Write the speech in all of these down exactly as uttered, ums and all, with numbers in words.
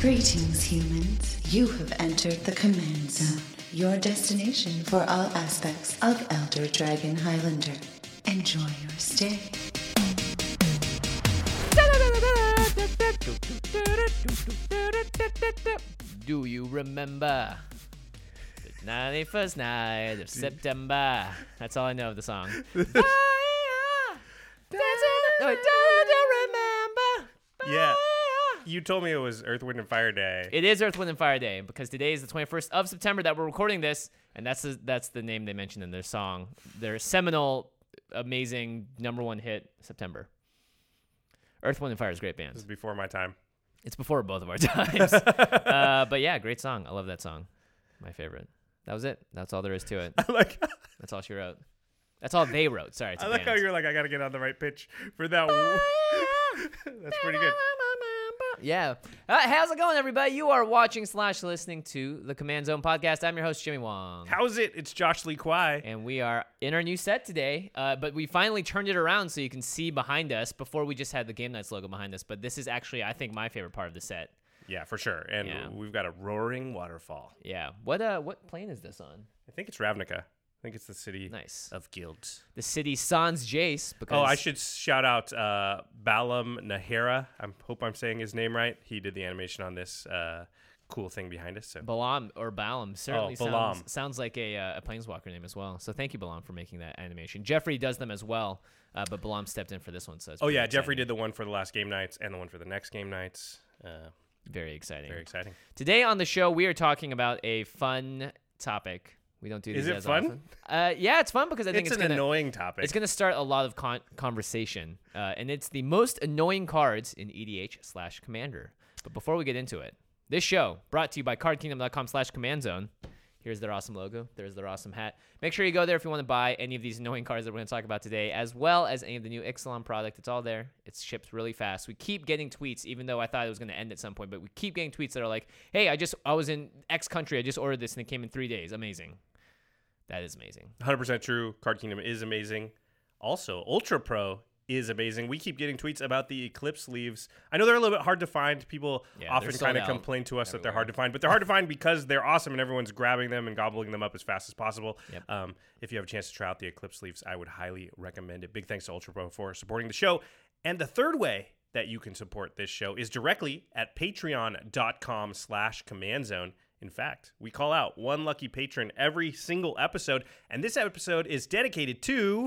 Greetings, humans. You have entered the Command Zone, your destination for all aspects of Elder Dragon Highlander. Enjoy your stay. Do you remember the ninety-first night of September? That's all I know of the song. Yeah. You told me it was Earth, Wind, and Fire Day. It is Earth, Wind, and Fire Day because today is the twenty-first of September that we're recording this, and that's the, that's the name they mentioned in their song. Their seminal, amazing number one hit, September. Earth, Wind, and Fire is a great band. This is before my time. It's before both of our times. uh, but yeah, great song. I love that song. My favorite. That was it. That's all there is to it. I like. That's all she wrote. That's all they wrote. Sorry, it's a I like band. how you're like, I gotta get on the right pitch for that. That's pretty good. Yeah. Uh, how's it going, everybody? You are watching slash listening to the Command Zone podcast. I'm your host, Jimmy Wong. How's it? It's Josh Lee Kwai. And we are in our new set today, uh, but we finally turned it around so you can see behind us. Before we just had the Game Nights logo behind us, but this is actually, I think, my favorite part of the set. Yeah, for sure. And Yeah. we've got a roaring waterfall. Yeah. What uh, what plane is this on? I think it's Ravnica. I think it's the city Nice. of Guilds. The city Sans Jace. Because Oh, I should shout out uh, Balam Nahara. I hope I'm saying his name right. He did the animation on this uh, cool thing behind us. So. Balam or Balam certainly Oh, Balam. sounds sounds like a uh, a planeswalker name as well. So thank you, Balam, for making that animation. Jeffrey does them as well, uh, but Balam stepped in for this one. So it's Oh pretty yeah, exciting. Jeffrey did the one for the last game nights and the one for the next game nights. Uh, Very exciting. very exciting. Today on the show, we are talking about a fun topic. We don't do these Is it as fun? often. Uh, yeah, it's fun because I think It's it's, an gonna annoying topic. it's gonna start a lot of con- conversation, uh, and it's the most annoying cards in E D H slash Commander. But before we get into it, this show brought to you by card kingdom dot com slash command zone. Here's their awesome logo. There's their awesome hat. Make sure you go there if you want to buy any of these annoying cards that we're going to talk about today, as well as any of the new Ixalan product. It's all there. It's shipped really fast. We keep getting tweets, even though I thought it was going to end at some point, but we keep getting tweets that are like, hey, I just I was in X country. I just ordered this, and it came in three days. Amazing. That is amazing. one hundred percent true. Card Kingdom is amazing. Also, Ultra Pro is amazing. We keep getting tweets about the Eclipse sleeves. I know they're a little bit hard to find. People Yeah, often they're sold kind of out complain to us that they're everywhere. hard to find, but they're hard to find because they're awesome and everyone's grabbing them and gobbling them up as fast as possible. Yep. Um, if you have a chance to try out the Eclipse sleeves, I would highly recommend it. Big thanks to Ultra Pro for supporting the show. And the third way that you can support this show is directly at patreon.com slash command zone. In fact, we call out one lucky patron every single episode, and this episode is dedicated to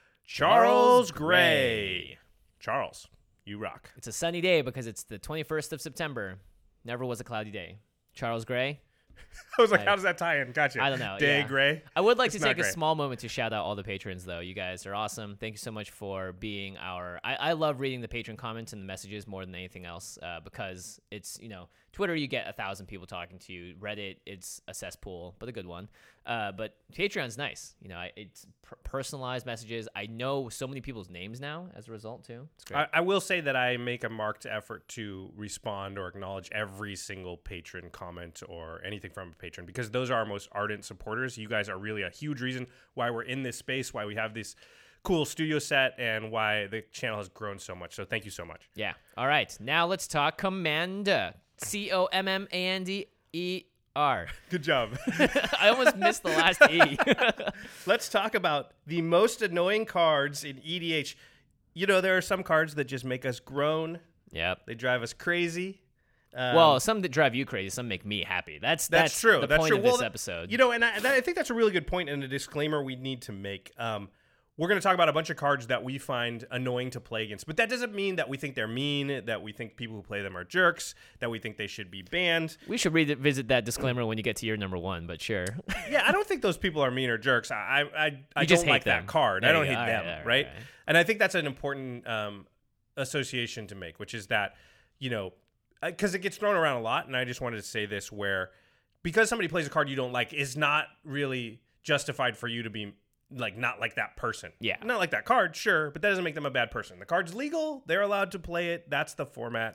Charles Gray. Charles, you rock. It's a sunny day because it's the twenty-first of September. Never was a cloudy day. Charles Gray. I was like, I- how does that tie in? Gotcha. I don't know, Day yeah. Gray. I would like It's to not take a great. small moment to shout out all the patrons, though. You guys are awesome. Thank you so much for being our. I, I love reading the patron comments and the messages more than anything else uh, because it's, you know, Twitter, you get a thousand people talking to you. Reddit, it's a cesspool, but a good one. Uh, but Patreon's nice. You know, I, it's per- personalized messages. I know so many people's names now as a result, too. It's great. I, I will say that I make a marked effort to respond or acknowledge every single patron comment or anything from a patron because those are our most ardent supporters. You guys are really a huge reason why we're in this space, why we have this cool studio set, and why the channel has grown so much. So thank you so much. Yeah. All right. Now let's talk Commander. C O M M A N D E R. Good job. I almost missed the last E. Let's talk about the most annoying cards in E D H. You know, there are some cards that just make us groan. Yep. They drive us crazy. Um, Well, some that drive you crazy, some make me happy. That's that's, That's, true. The that's point true. of well, this that- episode. You know, and I, that, I think that's a really good point and a disclaimer we need to make. Um, we're going to talk about a bunch of cards that we find annoying to play against, but that doesn't mean that we think they're mean, that we think people who play them are jerks, that we think they should be banned. we should revisit that disclaimer when you get to your number one, but sure. Yeah, I don't think those people are mean or jerks. I I, I, I You just don't hate like them. that card. There I you don't go. hate All them, right, all right, right? all right. And I think that's an important um, association to make, which is that, you know, because it gets thrown around a lot, and I just wanted to say this where because somebody plays a card you don't like is not really justified for you to be like not like that person. Yeah. Not like that card, sure, but that doesn't make them a bad person. The card's legal, they're allowed to play it. That's the format.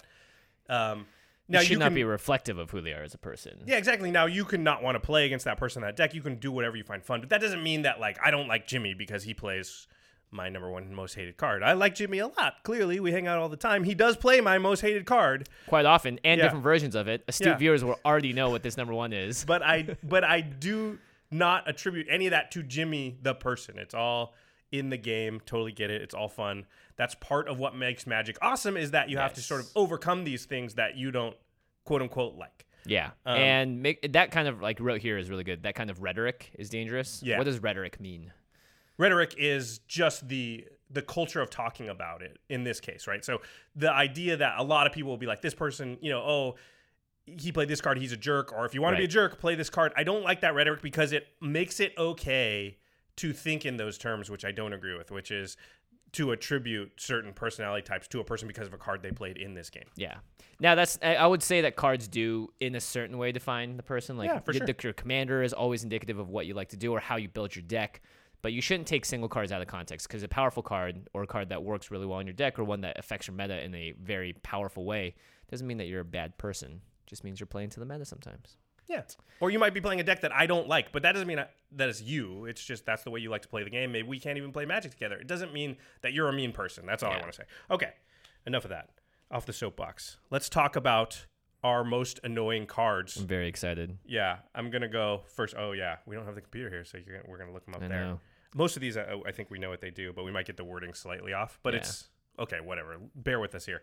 Um Now it should you not can be reflective of who they are as a person. Yeah, exactly. Now you can not want to play against that person in that deck. You can do whatever you find fun, but that doesn't mean that like I don't like Jimmy because he plays my number one most hated card. I like Jimmy a lot. Clearly, we hang out all the time. He does play my most hated card quite often, and Yeah. different versions of it. Astute Yeah. viewers will already know what this number one is. but I but I do not attribute any of that to Jimmy the person. It's all in the game. Totally get it. It's all fun. That's part of what makes Magic awesome, is that you have to Yes. sort of overcome these things that you don't quote unquote like. Yeah, Um, and make that kind of like wrote here is really good. That kind of rhetoric is dangerous. Yeah. What does rhetoric mean? Rhetoric is just the the culture of talking about it in this case, right? So the idea that a lot of people will be like, this person, you know, oh, he played this card, he's a jerk, or if you want to be a Right. jerk, play this card. I don't like that rhetoric because it makes it okay to think in those terms, which I don't agree with, which is to attribute certain personality types to a person because of a card they played in this game. Yeah. Now that's I I would say that cards do in a certain way define the person. Like Yeah, for your, sure. the- your commander is always indicative of what you like to do or how you build your deck. But you shouldn't take single cards out of context, because a powerful card or a card that works really well in your deck or one that affects your meta in a very powerful way doesn't mean that you're a bad person. It just means you're playing to the meta sometimes. Yeah. Or you might be playing a deck that I don't like, but that doesn't mean I, that it's you. It's just that's the way you like to play the game. Maybe we can't even play Magic together. It doesn't mean that you're a mean person. That's all I Yeah. want to say. Okay. Enough of that. Off the soapbox. Let's talk about our most annoying cards. I'm very excited. Yeah. I'm going to go first. Oh, yeah. We don't have the computer here, so you're gonna, we're going to look them up I there. know. Most of these, I, I think we know what they do, but we might get the wording slightly off. But Yeah. it's okay, whatever. Bear with us here.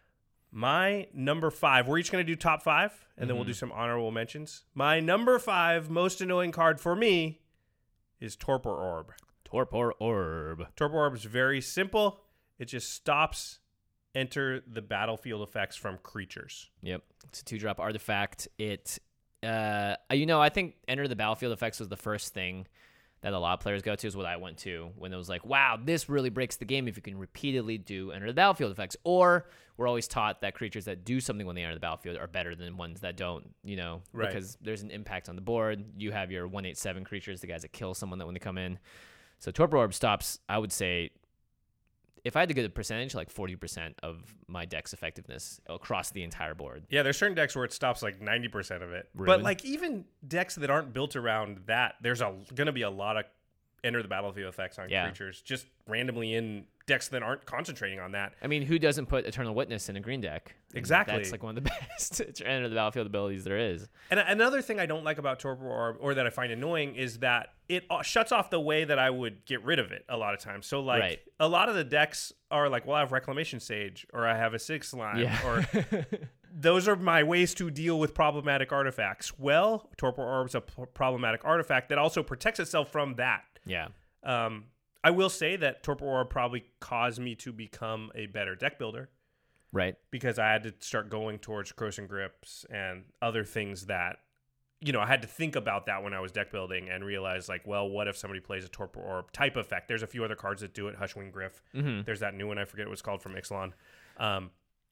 My number five, we're each going to do top five, and then we'll do some honorable mentions. My number five most annoying card for me is Torpor Orb. Torpor Orb. Torpor Orb is very simple. It just stops enter the battlefield effects from creatures. Yep. It's a two drop artifact. It, uh, you know, I think Enter the Battlefield effects was the first thing that a lot of players go to, is what I went to when it was like, wow, this really breaks the game if you can repeatedly do Enter the Battlefield effects. Or we're always taught that creatures that do something when they enter the battlefield are better than ones that don't, you know, Right. because there's an impact on the board. You have your one eight seven creatures, the guys that kill someone that when they come in. So Torpor Orb stops, I would say, if I had to get a percentage, like forty percent of my deck's effectiveness across the entire board. Yeah, there's certain decks where it stops like ninety percent of it. Really? But like even decks that aren't built around that, there's a going to be a lot of enter the battlefield effects on Yeah. creatures just randomly in decks that aren't concentrating on that. I mean, who doesn't put Eternal Witness in a green deck? And Exactly. That's like one of the best enter the battlefield abilities there is. And another thing I don't like about Torpor Orb, or that I find annoying, is that it uh, shuts off the way that I would get rid of it a lot of times. So like Right. a lot of the decks are like, well, I have Reclamation Sage, or I have a Six Line, Yeah. or those are my ways to deal with problematic artifacts. Well, Torpor Orb's a p- problematic artifact that also protects itself from that. Yeah. Um, I will say that Torpor Orb probably caused me to become a better deck builder, Right. because I had to start going towards Corrosive Grips and other things that, you know, I had to think about that when I was deck building and realize, like, well, what if somebody plays a Torpor Orb type effect? There's a few other cards that do it. Hushwing Griff. Mm-hmm. There's that new one, I forget what it's called, from Ixalan. Um,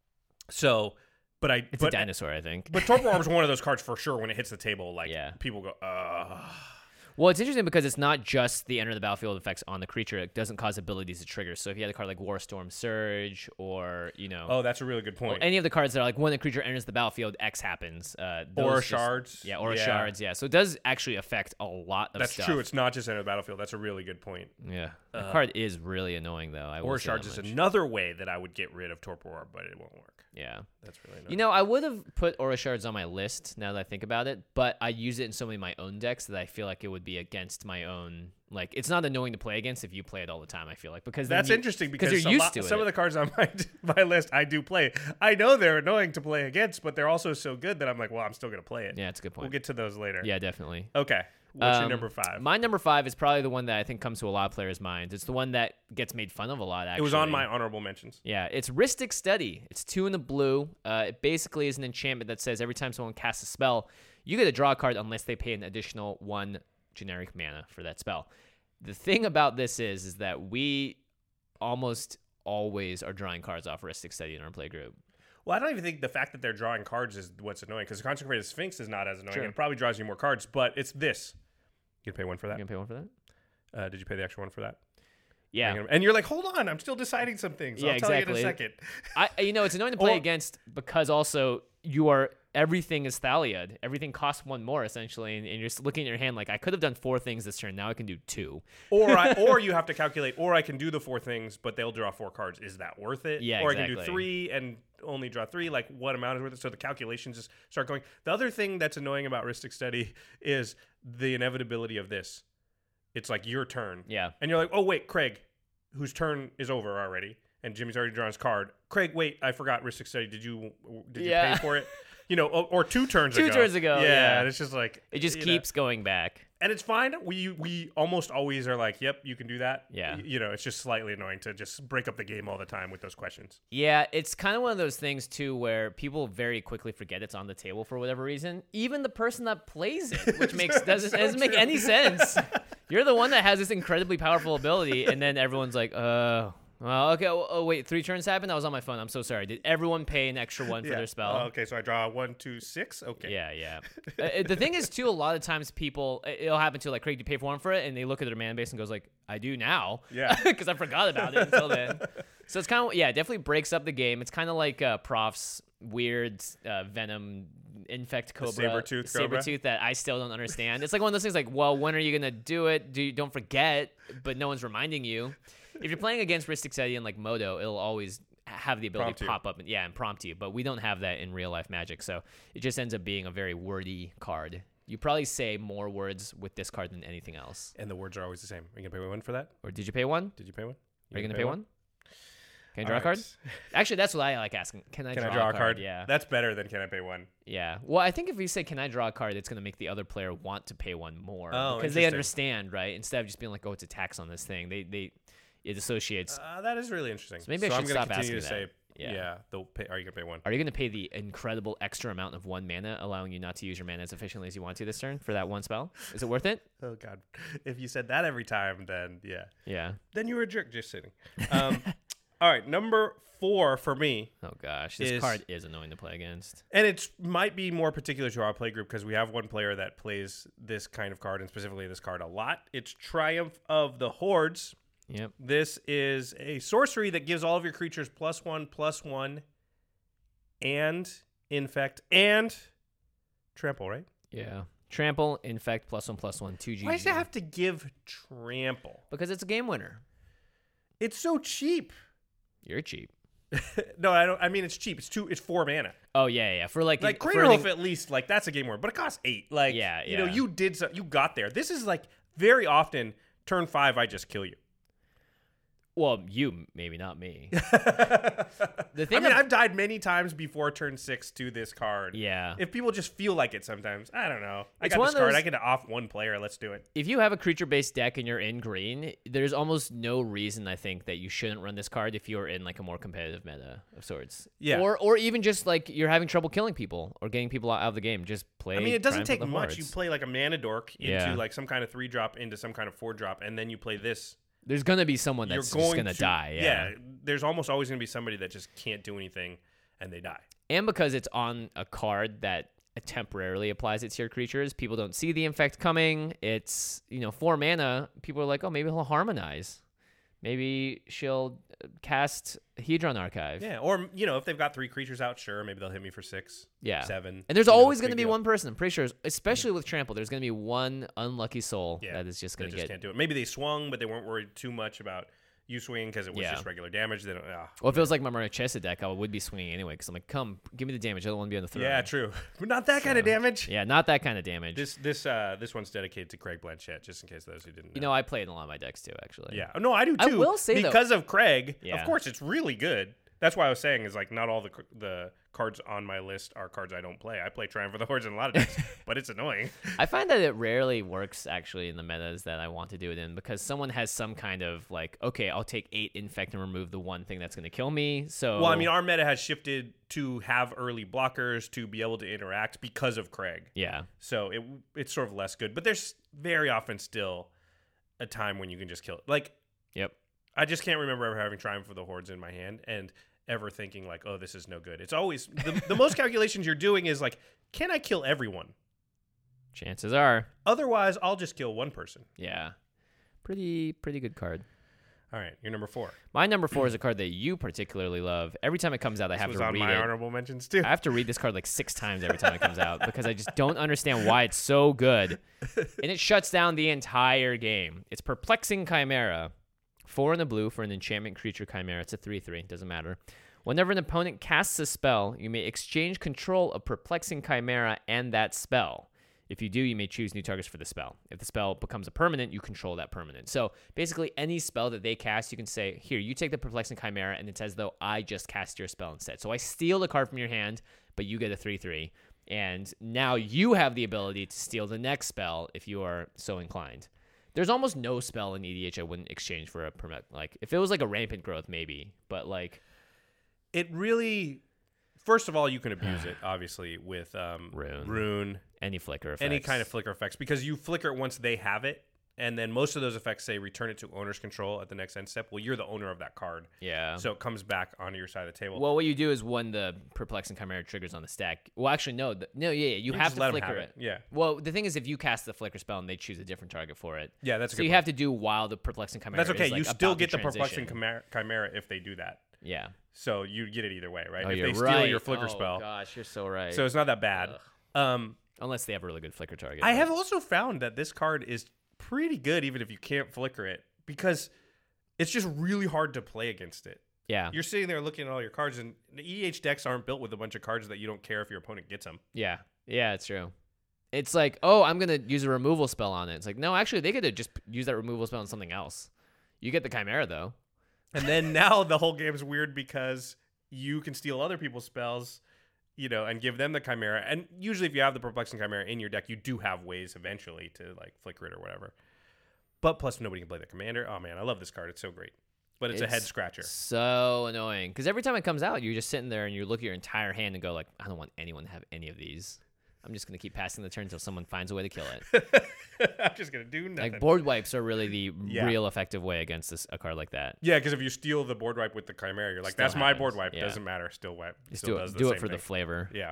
so, but I... It's but, a dinosaur, I think. But Torpor Orb is one of those cards for sure when it hits the table. Like, Yeah. people go, uh Well, it's interesting because it's not just the enter the battlefield effects on the creature. It doesn't cause abilities to trigger. So if you had a card like Warstorm Surge, or, you know, Oh, that's a really good well, point. any of the cards that are like when the creature enters the battlefield, X happens. Uh, those Aura just- Shards. Yeah, Aura Yeah. Shards. Yeah. So it does actually affect a lot of That's stuff. true. It's not just enter the battlefield. That's a really good point. Yeah. That card is really annoying, though. I will Aura say Shards that is much. another way that I would get rid of Torpor Orb, but it won't work. Yeah. That's really annoying. You know, I would have put Aura Shards on my list now that I think about it, but I use it in so many of my own decks that I feel like it would be against my own. Like, it's not annoying to play against if you play it all the time, I feel like. Because then That's you- interesting because you're a used lot- to some it. of the cards on my my list I do play. I know they're annoying to play against, but they're also so good that I'm like, well, I'm still going to play it. Yeah, it's a good We'll point. get to those later. Yeah, definitely. Okay. What's your Um, number five? My number five is probably the one that I think comes to a lot of players' minds. It's the one that gets made fun of a lot, actually. It was on my honorable mentions. Yeah, it's Rhystic Study. It's two in the blue. Uh, it basically is an enchantment that says every time someone casts a spell, you get to draw a card unless they pay an additional one generic mana for that spell. The thing about this is, is that we almost always are drawing cards off Rhystic Study in our play group. Well, I don't even think the fact that they're drawing cards is what's annoying, because the Consecrated Sphinx is not as annoying. Sure. It probably draws you more cards, but it's this. You gonna pay one for You that? gonna pay one for that? Uh, did you pay the extra one for that? Yeah. And you're like, hold on, I'm still deciding some things. Yeah, I'll tell exactly. you in a second. I, you know, it's annoying to play Or- against because also you are everything is Thalia'd. Everything costs one more essentially, and, and you're just looking at your hand like I could have done four things this turn. Now I can do two. Or I, or you have to calculate, or I can do the four things, but they'll draw four cards. Is that worth it? Yeah, Or exactly. I can do three and only draw three. Like, what amount is worth it? So the calculations just start going. The other thing that's annoying about Rhystic Study is the inevitability of this. It's like your turn. Yeah. And you're like, oh, wait, Craig, whose turn is over already, and Jimmy's already drawn his card. Craig, wait, I forgot Rhystic Study. Did you did you Yeah. pay for it? You know, or, or two turns Two ago. turns ago, Yeah, yeah. and it's just like It just you keeps know. going back. And it's fine. We we almost always are like, yep, you can do that. Yeah. Y- You know, it's just slightly annoying to just break up the game all the time with those questions. Yeah, it's kind of one of those things too where people very quickly forget it's on the table for whatever reason. Even the person that plays it, which makes doesn't, so doesn't make true. any sense. You're the one that has this incredibly powerful ability, and then everyone's like, uh, well, okay, oh, oh wait, three turns happened? I was on my phone. I'm so sorry. Did everyone pay an extra one for Yeah. their spell? Oh, okay, so I draw one, two, six. Okay. Yeah, yeah. uh, the thing is, too, a lot of times people, it- it'll happen to like, Craig, do you pay for one for it? And they look at their mana base and goes like, I do now. Yeah. Because I forgot about it until then. So it's kind of, yeah, it definitely breaks up the game. It's kind of like uh, Prof's weird uh, Venom Infect Cobra. Sabertooth Cobra? Sabertooth that I still don't understand. It's like one of those things like, well, when are you going to do it? Do you, don't forget, but no one's reminding you. If you're playing against Rhystic Study and like Modo, it'll always have the ability Prompt to you. pop up and yeah, and prompt you. But we don't have that in real life Magic, so it just ends up being a very wordy card. You probably say more words with this card than anything else. And the words are always the same. Are you going to pay one for that? Or did you pay one? Did you pay one? Are you gonna pay one? Can I draw All a card? right. Actually, that's what I like asking. Can I, Can draw, I draw a a card? Yeah. That's better than can I pay one? Yeah. Well, I think if we say, can I draw a card, it's going to make the other player want to pay one more. Oh, because they interesting. understand, right? Instead of just being like, oh, it's a tax on this thing. They, they, it associates. Uh, that is really interesting. So maybe I I'm should gonna stop continue asking to that. say, Yeah. yeah, they'll pay, are you going to pay one? Are you going to pay the incredible extra amount of one mana, allowing you not to use your mana as efficiently as you want to this turn for that one spell? Is it worth it? Oh, God. If you said that every time, then yeah. Yeah. Then you were a jerk just sitting. Um, all right, number four for me. Oh, gosh. This Is- card is annoying to play against. And it might be more particular to our play group because we have one player that plays this kind of card and specifically this card a lot. It's Triumph of the Hordes. Yep. This is a sorcery that gives all of your creatures plus one, plus one, and infect, and trample, right? Yeah. Trample, infect, plus one, plus one, two G G. Why does it have to give trample? Because it's a game winner. It's so cheap. You're cheap. No, I don't. I mean, it's cheap. It's two. It's four mana. Oh yeah, yeah. For like, Like for Cradle anything- Wolf, at least, like that's a game winner, but it costs eight. Like, Yeah, you know, yeah. you did. So, you got there. This is like very often turn five. I just kill you. well, you maybe not me. I The thing mean, ab- I've died many times before turn six to this card. Yeah. If people just feel like it sometimes, I don't know. I It's got one this of card. those- I get to off one player. Let's do it. If you have a creature-based deck and you're in green, there's almost no reason I think that you shouldn't run this card if you're in like a more competitive meta of sorts. Yeah. Or or even just like you're having trouble killing people or getting people out of the game. Just play. I mean, it doesn't Triumph of take the much. You Hordes. play like a mana dork into Yeah. like some kind of three drop into some kind of four drop, and then you play this. There's gonna be someone that's You're going just gonna to die. Yeah. There's almost always going to be somebody that just can't do anything, and they die. And because it's on a card that temporarily applies it to your creatures, people don't see the infect coming. It's, you know, four mana. People are like, oh, maybe he'll harmonize. Maybe she'll cast Hedron Archive. Yeah, or you know, if they've got three creatures out, sure, maybe they'll hit me for six, Yeah. seven. And there's You know, always it's a going to big be deal. one person, I'm pretty sure, especially with Trample, there's going to be one unlucky soul Yeah, that is just They going to just get. can't do it. Maybe they swung, but they weren't worried too much about you swinging because it was Yeah. just regular damage. They don't. Ah. Well, if it was like my Marchesa deck, I would be swinging anyway because I'm like, come, give me the damage. I don't want to be on the throne. Yeah, true, but not that kind of So, damage. Yeah, not that kind of damage. This this uh this one's dedicated to Craig Blanchett, just in case those who didn't know. you know, I play in a lot of my decks too, actually. Yeah. No, I do I too. will say, though- because of Craig, Yeah. of course, it's really good. That's why I was saying is like not all the c- the cards on my list are cards I don't play. I play Triumph of the Hordes in a lot of decks, but it's annoying. I find that it rarely works actually in the metas that I want to do it in because someone has some kind of like, okay, I'll take eight infect and remove the one thing that's going to kill me. So Well, I mean, our meta has shifted to have early blockers to be able to interact because of Craig. yeah, So it it's sort of less good, but there's very often still a time when you can just kill it. Like yep, I just can't remember ever having Triumph of the Hordes in my hand and ever thinking like, oh, this is no good. It's always the, the most calculations you're doing is like, can I kill everyone? chances are, Otherwise, I'll just kill one person. yeah, pretty pretty good card. All right, your number four. My number four is a card that you particularly love. Every time it comes out, I have This was to on read my it. honorable mentions too. I have to read this card like six times every time it comes out because I just don't understand why it's so good. And it shuts down the entire game. It's Perplexing Chimera. Four in the blue for an enchantment creature chimera. It's a three three. Doesn't matter. Whenever an opponent casts a spell, you may exchange control of Perplexing Chimera and that spell. If you do, you may choose new targets for the spell. If the spell becomes a permanent, you control that permanent. So basically, any spell that they cast, you can say, here, you take the Perplexing Chimera, and it's as though I just cast your spell instead. So I steal the card from your hand, but you get a three three. And now you have the ability to steal the next spell if you are so inclined. There's almost no spell in E D H I wouldn't exchange for a permanent. Like, if it was like a Rampant Growth, maybe. But, like... It really... First of all, you can abuse it, obviously, with um, Rune. Rune. Any flicker effects. Any kind of flicker effects. Because you flicker it once they have it, and then most of those effects say return it to owner's control at the next end step. Well, you're the owner of that card. Yeah. So it comes back onto your side of the table. Well, what you do is when the Perplexing Chimera triggers on the stack. Well, actually, no. The, no, yeah, yeah. You, You have just to let 'em flicker have it. it. Yeah. Well, the thing is, if you cast the flicker spell and they choose a different target for it. Yeah, that's a So good you point. have to do while the Perplexing Chimera That's okay. is, like, you still about get to the Perplexing transition. Chimera, Chimera if they do that. Yeah. So you get it either way, right? Oh, if you're they steal right. your flicker oh, spell. gosh, you're so right. So it's not that bad. Um, Unless they have a really good flicker target. I but- have also found that this card is pretty good even if you can't flicker it because it's just really hard to play against it. Yeah. You're sitting there looking at all your cards, and the E D H decks aren't built with a bunch of cards that you don't care if your opponent gets them. Yeah. Yeah, it's true. It's like, oh, I'm going to use a removal spell on it. It's like, no, actually, they could have just use that removal spell on something else. You get the Chimera, though. And then now the whole game's weird because you can steal other people's spells, you know, and give them the Chimera. And usually if you have the Perplexing Chimera in your deck, you do have ways eventually to, like, flicker it or whatever. But plus nobody can play the commander. Oh, man, I love this card. It's so great. But it's, It's a head scratcher. So annoying. Because every time it comes out, you're just sitting there and you look at your entire hand and go, like, I don't want anyone to have any of these. I'm just going to keep passing the turn until someone finds a way to kill it. I'm just going to do nothing. Like, board wipes are really the Yeah. real effective way against this, a card like that. Yeah, because if you steal the board wipe with the Chimera, you're like, Still that's my happens. board wipe. Yeah. Doesn't matter. Still wipe. Just Still do does it, the do same it for the thing. flavor. Yeah.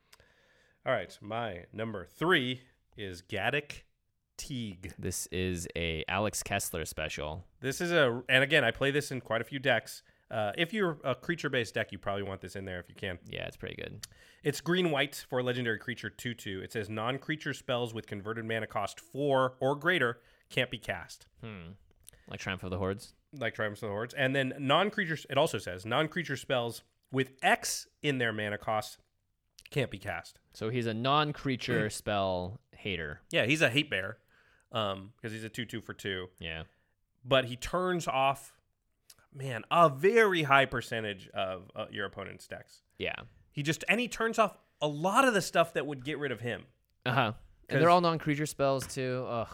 All right. My number three is Gaddock Teague. This is a Alex Kessler special. This is a, and again, I play this in quite a few decks. Uh, if you're a creature-based deck, you probably want this in there if you can. Yeah, it's pretty good. It's green-white for a legendary creature two two. It says non-creature spells with converted mana cost four or greater can't be cast. Hmm. Like Triumph of the Hordes? Like Triumphs of the Hordes. And then non-creature, it also says non-creature spells with X in their mana cost can't be cast. So he's a non-creature spell hater. Yeah, he's a hate bear um, because he's a two two for two. Yeah. But he turns off, man, a very high percentage of uh, your opponent's decks. Yeah. He just, and he turns off a lot of the stuff that would get rid of him. Uh-huh. And they're all non-creature spells, too. Ugh.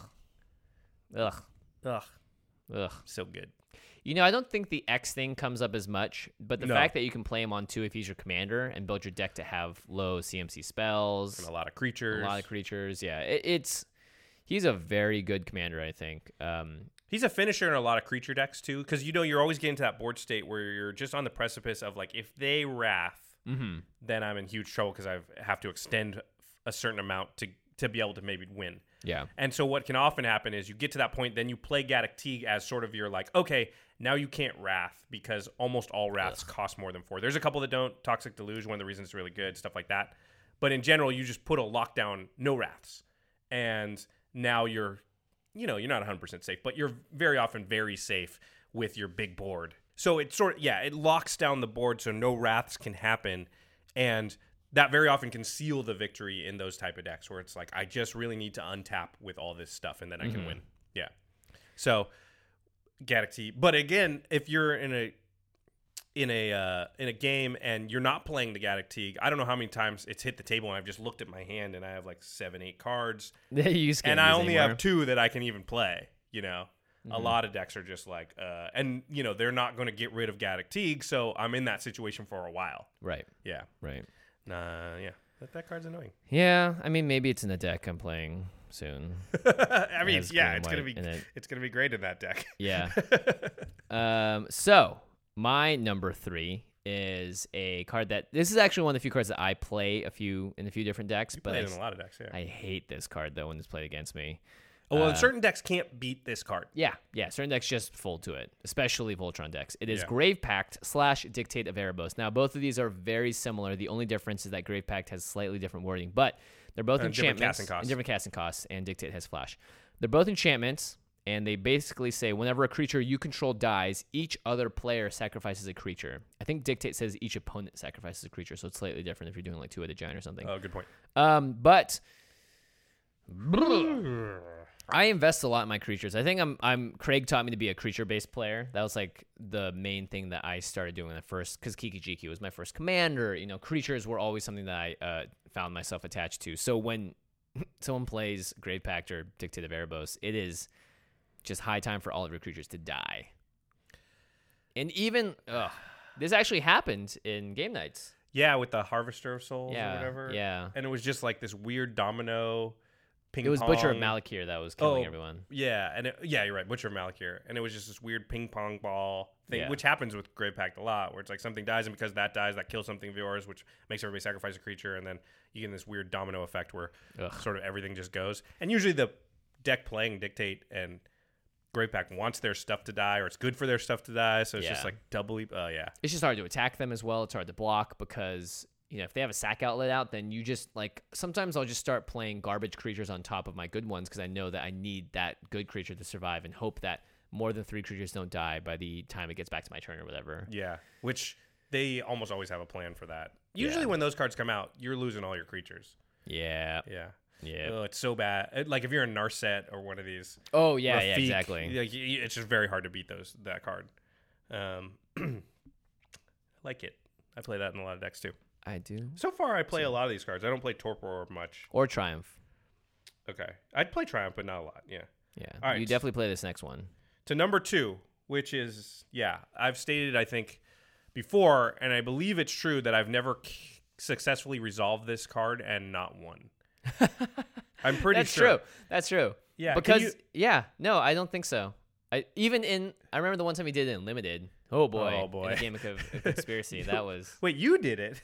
Ugh. Ugh, Ugh. so good. You know, I don't think the X thing comes up as much, but the No. fact that you can play him on two if he's your commander and build your deck to have low C M C spells, And a lot of creatures. a lot of creatures, yeah, it, it's he's a very good commander, I think. Um, He's a finisher in a lot of creature decks, too, because, you know, you're always getting to that board state where you're just on the precipice of, like, if they Wrath, mm-hmm. then I'm in huge trouble because I have to extend a certain amount to, to be able to maybe win. Yeah. And so what can often happen is you get to that point, then you play Gaddock Teague as sort of your, like, okay, now you can't Wrath because almost all Wraths Ugh. cost more than four. There's a couple that don't. Toxic Deluge, one of the reasons it's really good, stuff like that. But in general, you just put a lockdown, no Wraths. And now you're, you know, you're not one hundred percent safe, but you're very often very safe with your big board. So it sort of, yeah, it locks down the board so no Wraths can happen. And that very often can seal the victory in those type of decks where it's like, I just really need to untap with all this stuff and then I can Mhm. win. Yeah. So Gaddock Teague. But again, if you're in a in a uh, in a game and you're not playing the Gaddock Teague, I don't know how many times it's hit the table and I've just looked at my hand and I have like seven, eight cards. you just can't And I use only anymore. have two that I can even play, you know. A Mhm. lot of decks are just like, uh, and you know, they're not going to get rid of Gaddock Teague, so I'm in that situation for a while. Right. Yeah. Right. Nah, yeah. That, that card's annoying. Yeah. I mean, maybe it's in a deck I'm playing soon. I mean, has yeah, green it's gonna white be in it. it's gonna be great in that deck. Yeah. um. So my number three is a card that this is actually one of the few cards that I play a few in a few different decks, You but play I, it in a lot of decks, yeah. I hate this card though when it's played against me. Oh, well, Uh, certain decks can't beat this card. Yeah, yeah. Certain decks just fold to it, especially Voltron decks. It is Yeah. Grave Pact slash Dictate of Erebos. Now, both of these are very similar. The only difference is that Grave Pact has slightly different wording, but they're both And different enchantments casting costs. and different casting costs, and Dictate has Flash. They're both enchantments, and they basically say whenever a creature you control dies, each other player sacrifices a creature. I think Dictate says each opponent sacrifices a creature, so it's slightly different if you're doing like two-headed giant or something. Oh, good point. Um, but I invest a lot in my creatures. I think I'm I'm Craig taught me to be a creature-based player. That was like the main thing that I started doing at first, because Kiki Jiki was my first commander. You know, creatures were always something that I uh, found myself attached to. So when someone plays Grave Pact or Dictate of Erebos, it is just high time for all of your creatures to die. And even ugh, this actually happened in game nights. Yeah, with the Harvester of Souls Yeah, or whatever. yeah. And it was just like this weird domino ping It was pong. Butcher of Malakir that was killing Oh, everyone. Yeah, and it, yeah, you're right, Butcher of Malakir. And it was just this weird ping pong ball thing, Yeah. which happens with Grave Pact a lot, where it's like something dies, and because that dies, that kills something of yours, which makes everybody sacrifice a creature, and then you get this weird domino effect where Ugh. sort of everything just goes. And usually the deck playing Dictate and Grave Pact wants their stuff to die, or it's good for their stuff to die, so it's just Yeah. like doubly, oh yeah. It's just hard to attack them as well. It's hard to block because, you know, if they have a sack outlet out, then you just like sometimes I'll just start playing garbage creatures on top of my good ones because I know that I need that good creature to survive and hope that more than three creatures don't die by the time it gets back to my turn or whatever. Yeah, which they almost always have a plan for that. Usually Yeah. when those cards come out, you're losing all your creatures. Yeah. Yeah. Yeah. Oh, it's so bad. It- like if you're a Narset or one of these. Oh yeah, yeah, Rafik, exactly. Like, y- y- it's just very hard to beat those that card. Um, I like it. I play that in a lot of decks too. I do. So far, I play a lot of these cards. I don't play Torpor much. Or Triumph. Okay, I'd play Triumph, but not a lot. Yeah. Yeah. All right. You definitely play this next one. To number two, which is yeah, I've stated I think before, and I believe it's true that I've never c- successfully resolved this card and not won. I'm pretty That's sure. true. That's true. Yeah, can Because you- yeah, no, I don't think so. I even in I remember the one time we did it in limited. Oh boy. Oh, boy. In a game of, of conspiracy. That was Wait, you did it?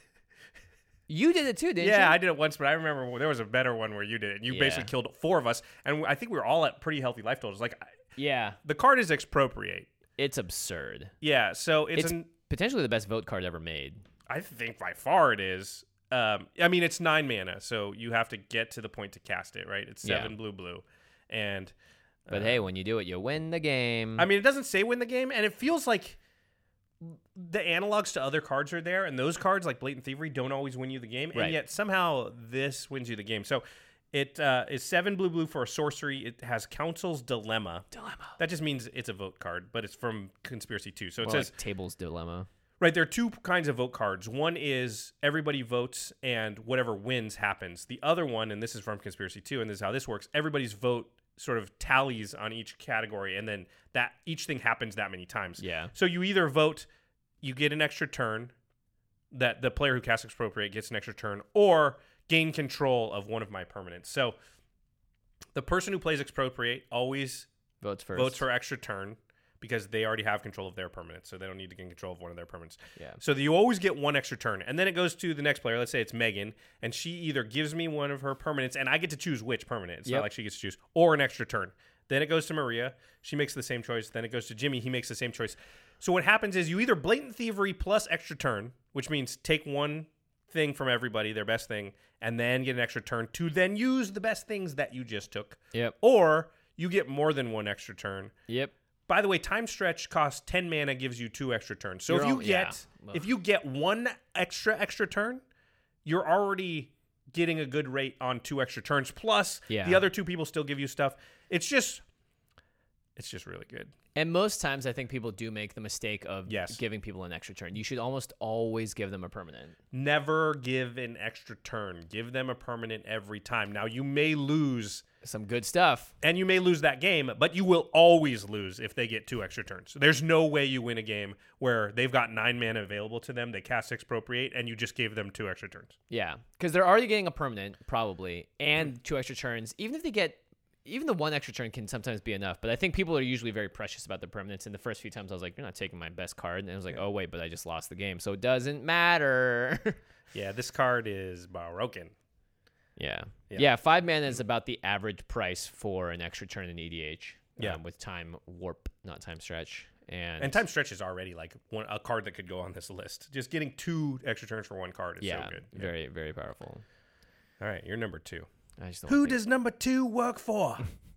You did it too, didn't you? Yeah, I did it once, but I remember there was a better one where you did it. And you Yeah. basically killed four of us, and I think we were all at pretty healthy life totals. Like I- Yeah. the card is expropriate. It's absurd. Yeah, so it's, It's an, potentially the best vote card ever made. I think by far it is. Um, I mean, it's nine mana, so you have to get to the point to cast it, right? It's seven Yeah. blue blue, and But uh, hey, when you do it, you win the game. I mean, it doesn't say win the game, and it feels like the analogs to other cards are there, and those cards like Blatant Thievery don't always win you the game, and Right. yet somehow this wins you the game. So it uh, is seven blue blue for a sorcery. It has Council's Dilemma. Dilemma. That just means it's a vote card, but it's from Conspiracy two. So it More says like Table's Dilemma. right there are two kinds of vote cards. One is everybody votes and whatever wins happens. The other one, and this is from Conspiracy two, and this is how this works. Everybody's vote sort of tallies on each category, and then that each thing happens that many times. Yeah. So you either vote, you get an extra turn, that the player who casts Expropriate gets an extra turn, or gain control of one of my permanents. So the person who plays Expropriate always Votes first. votes for extra turn because they already have control of their permanents, so they don't need to gain control of one of their permanents. Yeah. So you always get one extra turn, and then it goes to the next player. Let's say it's Megan, and she either gives me one of her permanents, and I get to choose which permanent. It's Yep. not like she gets to choose, or an extra turn. Then it goes to Maria. She makes the same choice. Then it goes to Jimmy. He makes the same choice. So what happens is you either Blatant Thievery plus extra turn, which means take one thing from everybody, their best thing, and then get an extra turn to then use the best things that you just took. Yep. Or you get more than one extra turn. Yep. By the way, Time Stretch costs ten mana, gives you two extra turns. So You're if you al- yeah. get Ugh. if you get one extra extra turn, you're already getting a good rate on two extra turns. Plus, Yeah. the other two people still give you stuff. It's just it's just really good. And most times, I think people do make the mistake of Yes. giving people an extra turn. You should almost always give them a permanent. Never give an extra turn. Give them a permanent every time. Now you may lose Some good stuff. and you may lose that game, but you will always lose if they get two extra turns. There's no way you win a game where they've got nine mana available to them, they cast Expropriate, and you just gave them two extra turns. Yeah, because they're already getting a permanent, probably, and two extra turns. Even if they get, even the one extra turn can sometimes be enough. But I think people are usually very precious about their permanents. And the first few times I was like, you're not taking my best card. And I was like, oh, wait, but I just lost the game. So it doesn't matter. Yeah, this card is broken. Yeah. Yeah. yeah. Five mana is about the average price for an extra turn in E D H. Yeah. Um, with time warp, not time stretch. And, And time stretch is already like one a card that could go on this list. Just getting two extra turns for one card is yeah, so good. Yeah. very, very powerful. All right, you're number two. I just don't Who think- does number two work for?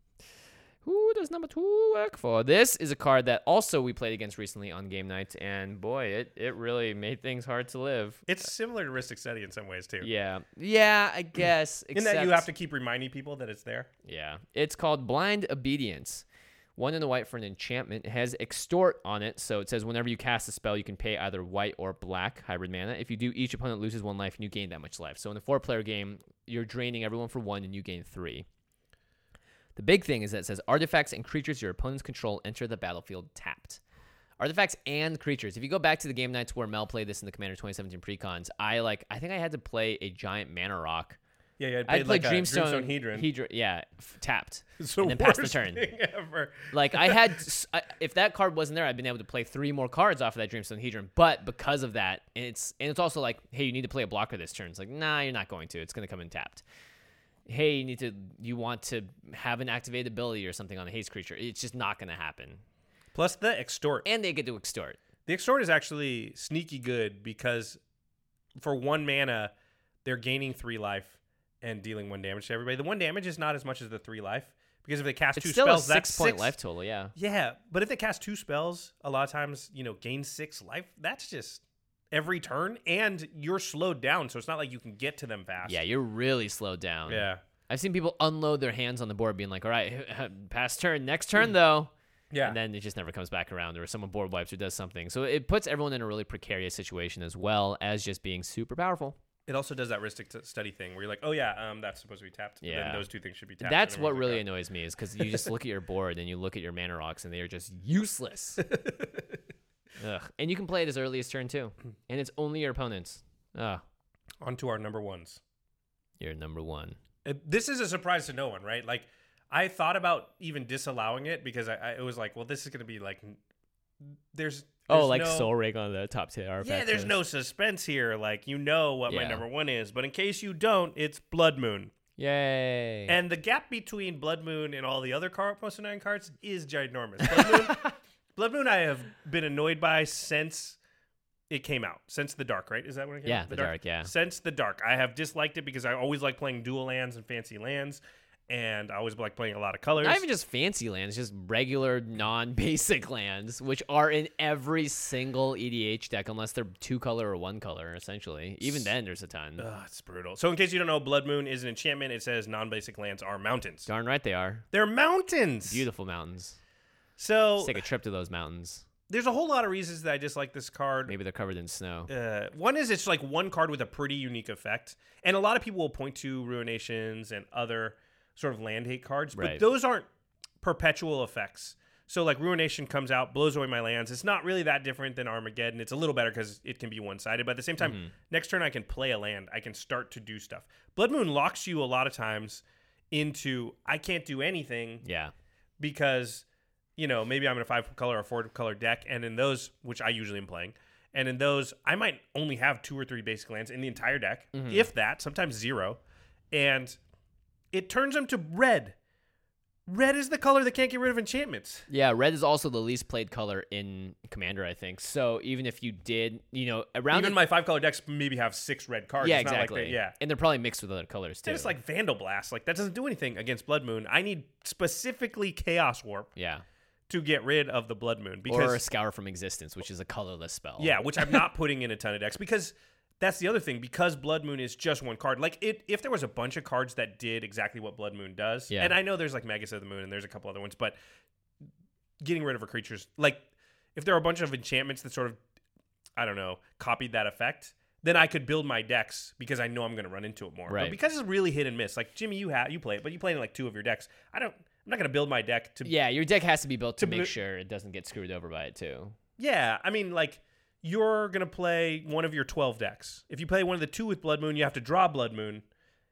Who does number two work for? This is a card that also we played against recently on game night, and boy, it, it really made things hard to live. It's similar to Rhystic Study in some ways too. Yeah. Yeah, I guess. In that you except- have to keep reminding people that it's there. Yeah. It's called Blind Obedience. One in the white for an enchantment. It has Extort on it, so it says whenever you cast a spell, you can pay either white or black hybrid mana. If you do, each opponent loses one life, and you gain that much life. So in a four-player game, you're draining everyone for one, and you gain three. The big thing is that it says artifacts and creatures your opponents control enter the battlefield tapped. Artifacts and creatures. If you go back to the game nights where Mel played this in the Commander twenty seventeen precons, I like I think I had to play a giant mana rock. Yeah, yeah. I'd play like Dreamstone, a Dreamstone Hedron. Hedron, yeah, f- tapped, It's the and then pass the worst turn. thing ever. Like I had, s- I, if that card wasn't there, I'd been able to play three more cards off of that Dreamstone Hedron. But because of that, and it's and it's also like, hey, you need to play a blocker this turn. It's like, nah, you're not going to. It's going to come in tapped. Hey, you need to, you want to have an activated ability or something on a haste creature. It's just not going to happen. Plus the Extort. And they get to extort. The Extort is actually sneaky good because for one mana, they're gaining three life and dealing one damage to everybody. The one damage is not as much as the three life because if they cast It's two still spells, a that's six point six. life total. Yeah. Yeah, but if they cast two spells, a lot of times, you know, gain six life. That's just every turn, and you're slowed down, so it's not like you can get to them fast. Yeah, you're really slowed down. Yeah. I've seen people unload their hands on the board, being like, "All right, pass turn, next turn though." Yeah. And then it just never comes back around, or someone board wipes or does something. So it puts everyone in a really precarious situation, as well as just being super powerful. It also does that Rhystic t- Study thing where you're like, oh, yeah, um, that's supposed to be tapped. And Yeah. then those two things should be tapped. That's and what everyone's really like, annoys me, is because you just look at your board and you look at your mana rocks, and they are just useless. Ugh. And you can play it as early as turn two, and it's only your opponents. Ugh. oh. On to our number ones. You're number one. It, this is a surprise to no one, right? Like, I thought about even disallowing it because I, I it was like, well, this is going to be like, there's, Oh, there's like no, Soul Rig on the top tier artifact. Yeah, there's list. no suspense here. Like, you know what my Yeah. number one is. But in case you don't, it's Blood Moon. Yay. And the gap between Blood Moon and all the other car- most annoying cards is ginormous. Blood Moon, Blood Moon I have been annoyed by since it came out. Since the Dark, right? Is that when it came Yeah, out? the Dark, yeah. Since the Dark. I have disliked it because I always like playing dual lands and fancy lands. And I always like playing a lot of colors. Not even just fancy lands, just regular non-basic lands, which are in every single E D H deck, unless they're two color or one color, essentially. Even then, there's a ton. Ugh, it's brutal. So in case you don't know, Blood Moon is an enchantment. It says non-basic lands are mountains. Darn right they are. They're mountains. Beautiful mountains. So Let's take a trip to those mountains. there's a whole lot of reasons that I dislike this card. Maybe they're covered in snow. Uh, one is it's like one card with a pretty unique effect. And a lot of people will point to Ruinations and other sort of land hate cards, but Right. those aren't perpetual effects. So like Ruination comes out, blows away my lands. It's not really that different than Armageddon. It's a little better because it can be one-sided, but at the same time, Mm-hmm. next turn I can play a land. I can start to do stuff. Blood Moon locks you a lot of times into I can't do anything Yeah. because, you know, maybe I'm in a five color or four color deck, and in those, which I usually am playing, and in those, I might only have two or three basic lands in the entire deck, Mm-hmm. if that, sometimes zero, and it turns them to red. Red is the color that can't get rid of enchantments. Yeah, red is also the least played color in Commander, I think. So even if you did, you know, around Even the, my five color decks maybe have six red cards. yeah, It's not like exactly. they- yeah. And they're probably mixed with other colors too. And it's like Vandal Blast. Like, that doesn't do anything against Blood Moon. I need specifically Chaos Warp yeah. to get rid of the Blood Moon. Or Because Scour from Existence, which is a colorless spell. Yeah, which I'm not putting in a ton of decks because that's the other thing. Because Blood Moon is just one card. Like, it, if there was a bunch of cards that did exactly what Blood Moon does, Yeah. and I know there's like Magus of the Moon and there's a couple other ones, but getting rid of her creatures, like if there are a bunch of enchantments that sort of, I don't know, copied that effect, then I could build my decks because I know I'm going to run into it more. Right. But because it's really hit and miss, like Jimmy, you have you play it, but you play it in like two of your decks. I don't. I'm not going to build my deck to Yeah, your deck has to be built to To make bo- sure it doesn't get screwed over by it too. Yeah, I mean, like, you're going to play one of your twelve decks. If you play one of the two with Blood Moon, you have to draw Blood Moon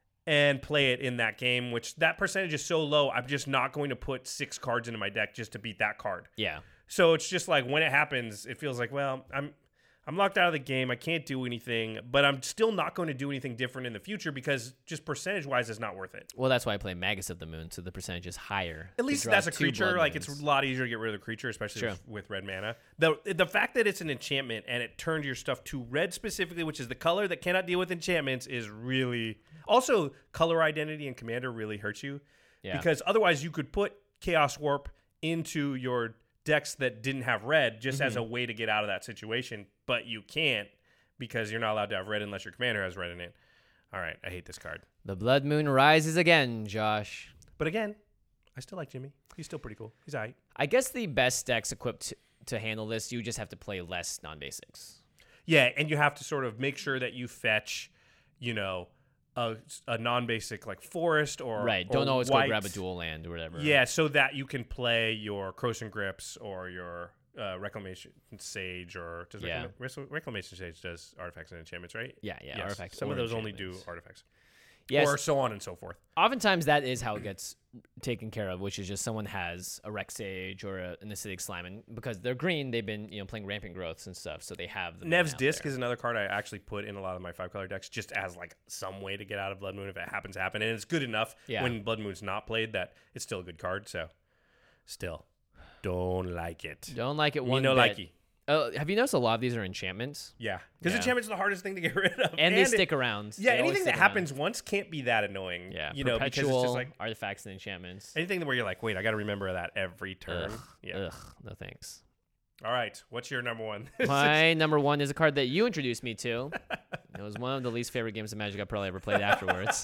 and play it in that game, which that percentage is so low, I'm just not going to put six cards into my deck just to beat that card. Yeah. So it's just like when it happens, it feels like, well, I'm I'm locked out of the game. I can't do anything, but I'm still not going to do anything different in the future because just percentage-wise, it's not worth it. Well, that's why I play Magus of the Moon, so the percentage is higher. At least that's a creature. Like, it's a lot easier to get rid of the creature, especially Sure. with, with red mana. The the fact that it's an enchantment and it turned your stuff to red specifically, which is the color that cannot deal with enchantments, is really... Also, color identity in Commander really hurts you. Yeah. Because otherwise, you could put Chaos Warp into your decks that didn't have red just Mm-hmm. as a way to get out of that situation, but you can't because you're not allowed to have red unless your commander has red in it. All right, I hate this card. The Blood Moon rises again, Josh. But again, I still like Jimmy. He's still pretty cool. He's all right. I guess the best decks equipped to, to handle this, you just have to play less non-basics. Yeah, and you have to sort of make sure that you fetch, you know, a, a non-basic like forest or Right. or Don't always white. go grab a dual land or whatever. Yeah, so that you can play your Croson Grips or your uh, Reclamation Sage or does Yeah. Reclam- Reclamation Sage does artifacts and enchantments, right? Yeah, yeah. Yes. Artifacts. Some or of those only do enchantments. artifacts. Yes. Or so on and so forth. Oftentimes that is how it gets taken care of, which is just someone has a Rex Sage or a, an Acidic Slime, and because they're green, they've been you know playing Rampant Growths and stuff, so they have the Nev's Disc is another card I actually put in a lot of my five color decks just as like some way to get out of Blood Moon if it happens to happen, and it's good enough Yeah. when Blood Moon's not played that it's still a good card. So, still, don't like it. Don't like it Me one no bit. likey. Uh, have you noticed a lot of these are enchantments? Yeah, because Yeah. enchantment's the hardest thing to get rid of, And, they it- stick around. Yeah, They always anything that stick around. happens once can't be that annoying. Yeah, you know, because perpetual it's just like artifacts and enchantments. anything where you're like, wait, I got to remember that every turn. Ugh, Yeah. ugh, no thanks. All right, what's your number one? My number one is a card that you introduced me to. It was one of the least favorite games of Magic I probably ever played afterwards.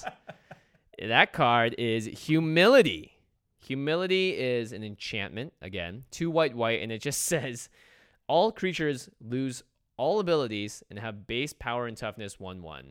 That card is Humility. Humility is an enchantment, again, two white, white, and it just says, all creatures lose all abilities and have base power and toughness one one.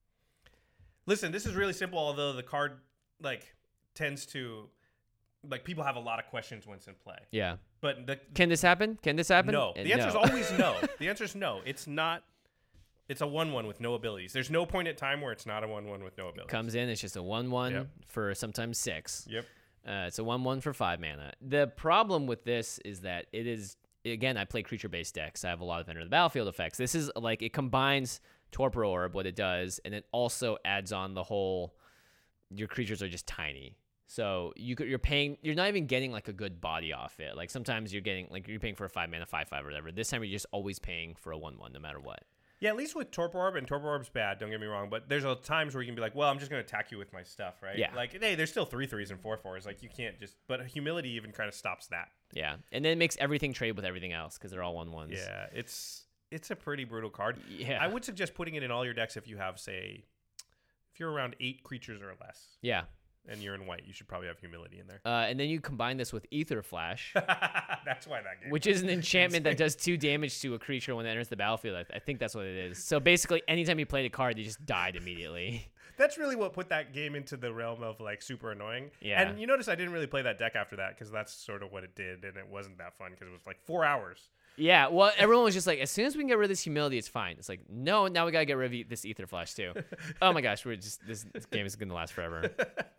Listen, this is really simple, although the card like tends to like people have a lot of questions once in play. Yeah. But the Can this happen? Can this happen? no, Uh, the answer is always no. The answer is no. It's not. It's a one one with no abilities. There's no point in time where it's not a one one with no abilities. Comes in, it's just a one one Yep. for sometimes six. Yep. Uh, it's a one one for five mana. The problem with this is that it is, again, I play creature-based decks. I have a lot of enter the battlefield effects. This is like, it combines Torpor Orb, what it does, and it also adds on the whole, your creatures are just tiny. So you could, you're paying, you're not even getting like a good body off it. Like sometimes you're getting, like you're paying for a five mana, five five or whatever. This time you're just always paying for a one one no matter what. Yeah, at least with Torpor Orb, and Torpor Orb's bad, don't get me wrong, but there's a times where you can be like, well, I'm just going to attack you with my stuff, right? Yeah. Like, hey, there's still three threes and four fours. Like, you can't just, but Humility even kind of stops that. Yeah. And then it makes everything trade with everything else because they're all one ones. Yeah, it's it's a pretty brutal card. Yeah. I would suggest putting it in all your decks if you have, say, if you're around eight creatures or less, Yeah. and you're in white, you should probably have Humility in there. Uh, and then you combine this with Ether Flash. That's why that game. Which is an enchantment that does two damage to a creature when it enters the battlefield. I, I think that's what it is. So basically, anytime you played a card, you just died immediately. That's really what put that game into the realm of like super annoying. Yeah. And you notice I didn't really play that deck after that because that's sort of what it did, and it wasn't that fun because it was like four hours. Yeah, well, everyone was just like, as soon as we can get rid of this humility, it's fine. It's like, no, now we gotta get rid of this Ether Flash too. Oh my gosh, we're just this, this game is gonna last forever.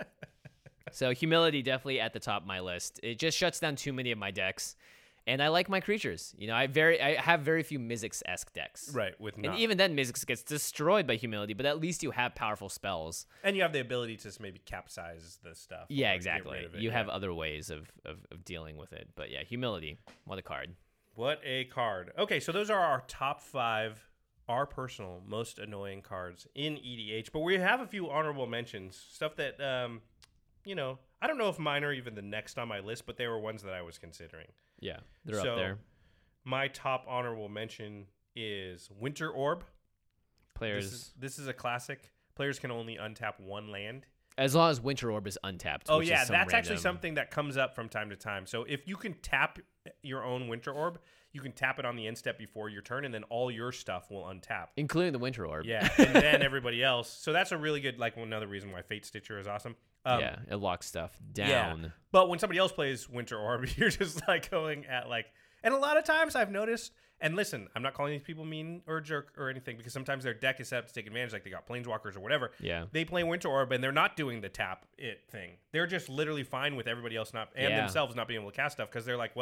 So humility definitely at the top of my list. It just shuts down too many of my decks, and I like my creatures. You know, I very I have very few Mizzix-esque decks. Right. With And not. even then, Mizzix gets destroyed by humility, but at least you have powerful spells. And you have the ability to maybe capsize the stuff. Yeah, or get exactly. rid of it, You yeah. have other ways of, of, of dealing with it. But yeah, humility. What a card. What a card. Okay, so those are our top five, our personal most annoying cards in E D H. But we have a few honorable mentions, stuff that, um, you know, I don't know if mine are even the next on my list, but they were ones that I was considering. Yeah, they're So, up there. My top honorable mention is Winter Orb. Players, This is, this is a classic. Players can only untap one land. as long as Winter Orb is untapped. Oh which yeah, is some that's actually random- something that comes up from time to time. So if you can tap your own Winter Orb, you can tap it on the end step before your turn, and then all your stuff will untap. including the Winter Orb. Yeah, and then everybody else. So that's a really good, like, another reason why Fate Stitcher is awesome. Um, yeah, it locks stuff yeah. down. But when somebody else plays Winter Orb, you're just like going at like, and a lot of times I've noticed. And listen, I'm not calling these people mean or a jerk or anything because sometimes their deck is set up to take advantage, like they got Planeswalkers or whatever. Yeah. They play Winter Orb and they're not doing the tap it thing. They're just literally fine with everybody else not and Yeah. themselves not being able to cast stuff because they're like, well,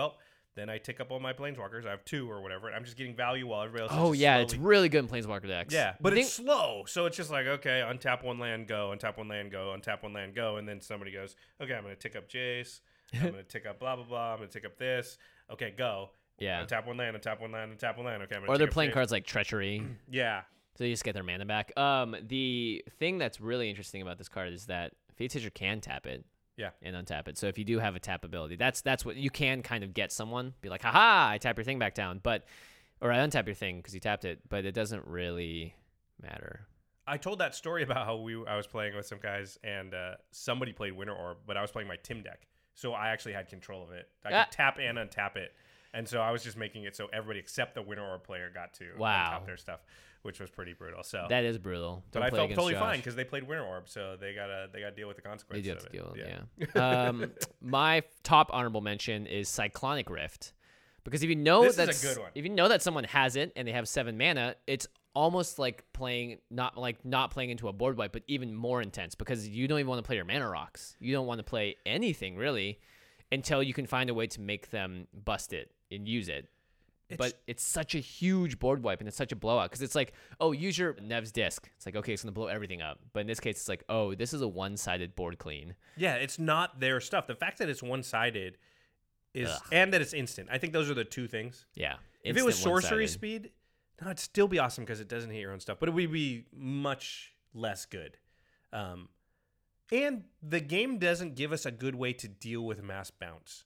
Then I tick up all my planeswalkers. I have two or whatever, and I'm just getting value while everybody else. Oh is just yeah, slowly... it's really good in Planeswalker decks. Yeah, but The it's thing- slow, so it's just like, okay, untap one land, go, untap one land, go, untap one land, go, and then somebody goes, okay, I'm gonna tick up Jace, I'm gonna tick up blah blah blah, I'm gonna tick up this, okay, go. Yeah. Untap one land, untap one land, untap one land. Okay, I'm gonna or tick they're up playing Jace. cards like Treachery. Yeah. So they just get their mana back. Um, the thing that's really interesting about this card is that Fate Stitcher can tap it. Yeah. And untap it. So if you do have a tap ability, that's that's what you can kind of get someone. Be like, haha, I tap your thing back down. But or I untap your thing because you tapped it, but it doesn't really matter. I told that story about how we I was playing with some guys and uh, somebody played Winter Orb, but I was playing my Tim deck, so I actually had control of it. I Ah. could tap and untap it, and so I was just making it so everybody except the Winter Orb player got to Wow. untap their stuff, which was pretty brutal. So, That is brutal. but Don't I play felt against totally Josh. fine because they played Winter Orb, so they gotta they gotta deal with the They consequences. do have to of deal it. with it. Yeah. um, my top honorable mention is Cyclonic Rift, because if you know This is a that's good one. if you know that someone has it and they have seven mana, it's almost like playing not like not playing into a board wipe, but even more intense because you don't even want to play your mana rocks. You don't want to play anything really until you can find a way to make them bust it and use it. It's- But it's such a huge board wipe and it's such a blowout because it's like, oh, use your Nev's disc. It's like, okay, it's going to blow everything up. But in this case, it's like, oh, this is a one-sided board clean. Yeah, it's not their stuff. The fact that it's one sided is Ugh. and that it's instant. I think those are the two things. Yeah. If it was Instant sorcery one-sided. speed, no, it'd still be awesome because it doesn't hit your own stuff, but it would be much less good. Um, and the game doesn't give us a good way to deal with mass bounce.